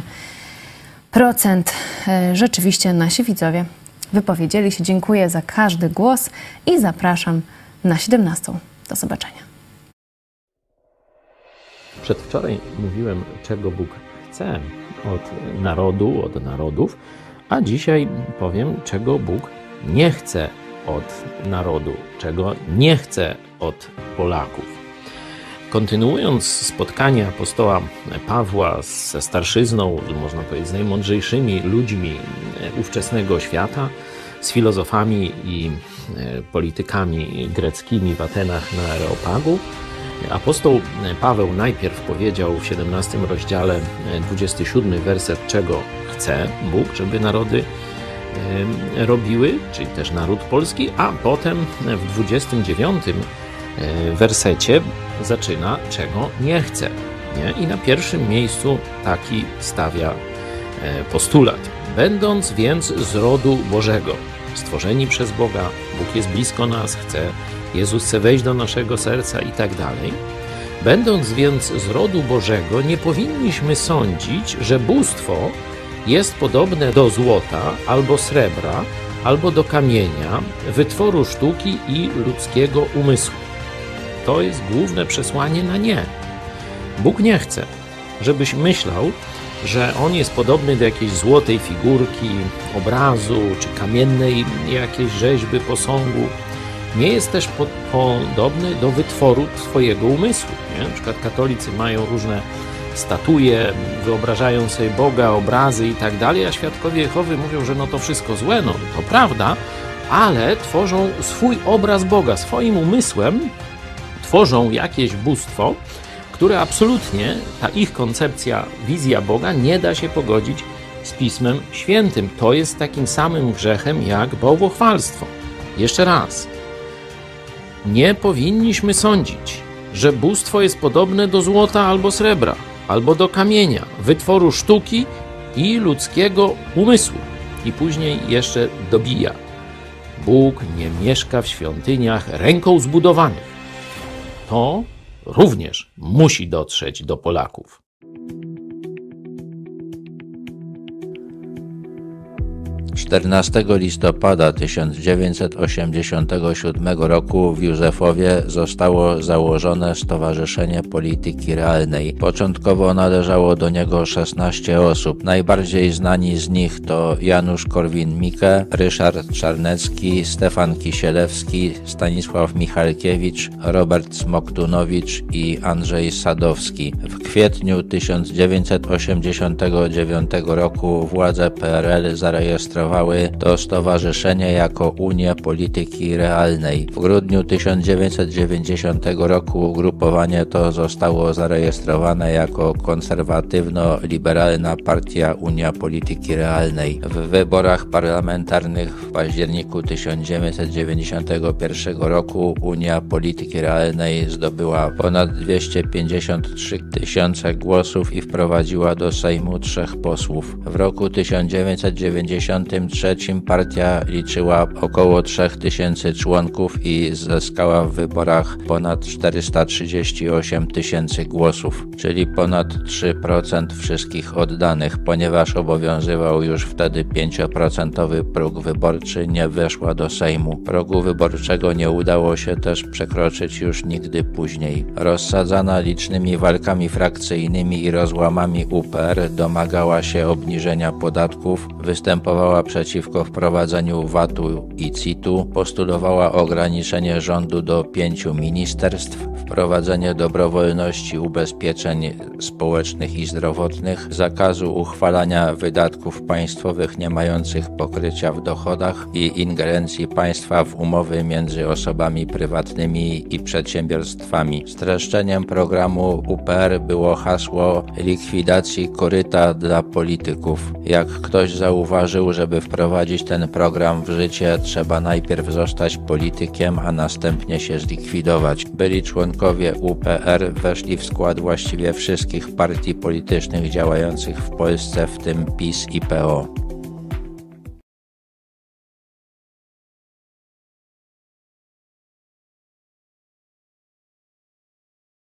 Rzeczywiście nasi widzowie wypowiedzieli się. Dziękuję za każdy głos i zapraszam na 17:00. Do zobaczenia. Przedwczoraj mówiłem, czego Bóg chce od narodu, od narodów, a dzisiaj powiem, czego Bóg nie chce od narodu, czego nie chce od Polaków. Kontynuując spotkanie apostoła Pawła ze starszyzną, można powiedzieć z najmądrzejszymi ludźmi ówczesnego świata, z filozofami i politykami greckimi w Atenach na Areopagu, apostoł Paweł najpierw powiedział w 17 rozdziale, 27 werset, czego chce Bóg, żeby narody robiły, czyli też naród polski, a potem w 29 wersecie zaczyna, czego nie chce. Nie? I na pierwszym miejscu taki stawia postulat. Będąc więc z rodu Bożego, stworzeni przez Boga, Bóg jest blisko nas, Jezus chce wejść do naszego serca i tak dalej. Będąc więc z rodu Bożego, nie powinniśmy sądzić, że bóstwo jest podobne do złota albo srebra, albo do kamienia, wytworu sztuki i ludzkiego umysłu. To jest główne przesłanie na nie. Bóg nie chce, żebyś myślał, że on jest podobny do jakiejś złotej figurki, obrazu, czy kamiennej jakiejś rzeźby, posągu. Nie jest też podobny do wytworu swojego umysłu. Nie? Na przykład katolicy mają różne statue, wyobrażają sobie Boga, obrazy i tak dalej, a świadkowie Jehowy mówią, że no to wszystko złe, no to prawda, ale tworzą swój obraz Boga, swoim umysłem tworzą jakieś bóstwo, które absolutnie, ta ich koncepcja, wizja Boga nie da się pogodzić z Pismem Świętym. To jest takim samym grzechem jak bałwochwalstwo. Jeszcze raz. Nie powinniśmy sądzić, że bóstwo jest podobne do złota albo srebra, albo do kamienia, wytworu sztuki i ludzkiego umysłu. I później jeszcze dobija. Bóg nie mieszka w świątyniach ręką zbudowanych. To również musi dotrzeć do Polaków. 14 listopada 1987 roku w Józefowie zostało założone Stowarzyszenie Polityki Realnej. Początkowo należało do niego 16 osób. Najbardziej znani z nich to Janusz Korwin-Mikke, Ryszard Czarnecki, Stefan Kisielewski, Stanisław Michalkiewicz, Robert Smoktunowicz i Andrzej Sadowski. W kwietniu 1989 roku władze PRL zarejestrowały zarejestrowały to stowarzyszenie jako Unię Polityki Realnej. W grudniu 1990 roku ugrupowanie to zostało zarejestrowane jako konserwatywno-liberalna partia Unia Polityki Realnej. W wyborach parlamentarnych w październiku 1991 roku Unia Polityki Realnej zdobyła ponad 253 tysiące głosów i wprowadziła do Sejmu 3 posłów. W roku 1993 partia liczyła około 3000 członków i zyskała w wyborach ponad 438 tysięcy głosów, czyli ponad 3% wszystkich oddanych. Ponieważ obowiązywał już wtedy 5% próg wyborczy, nie weszła do Sejmu. Progu wyborczego nie udało się też przekroczyć już nigdy później. Rozsadzana licznymi walkami frakcyjnymi i rozłamami UPR domagała się obniżenia podatków, występowała przeciwko wprowadzeniu VAT-u i CIT-u, postulowała ograniczenie rządu do 5 ministerstw, wprowadzenie dobrowolności ubezpieczeń społecznych i zdrowotnych, zakazu uchwalania wydatków państwowych nie mających pokrycia w dochodach i ingerencji państwa w umowy między osobami prywatnymi i przedsiębiorstwami. Streszczeniem programu UPR było hasło likwidacji koryta dla polityków. Jak ktoś zauważył, żeby wprowadzić ten program w życie, trzeba najpierw zostać politykiem, a następnie się zlikwidować. Byli członkowie UPR weszli w skład właściwie wszystkich partii politycznych działających w Polsce, w tym PiS i PO.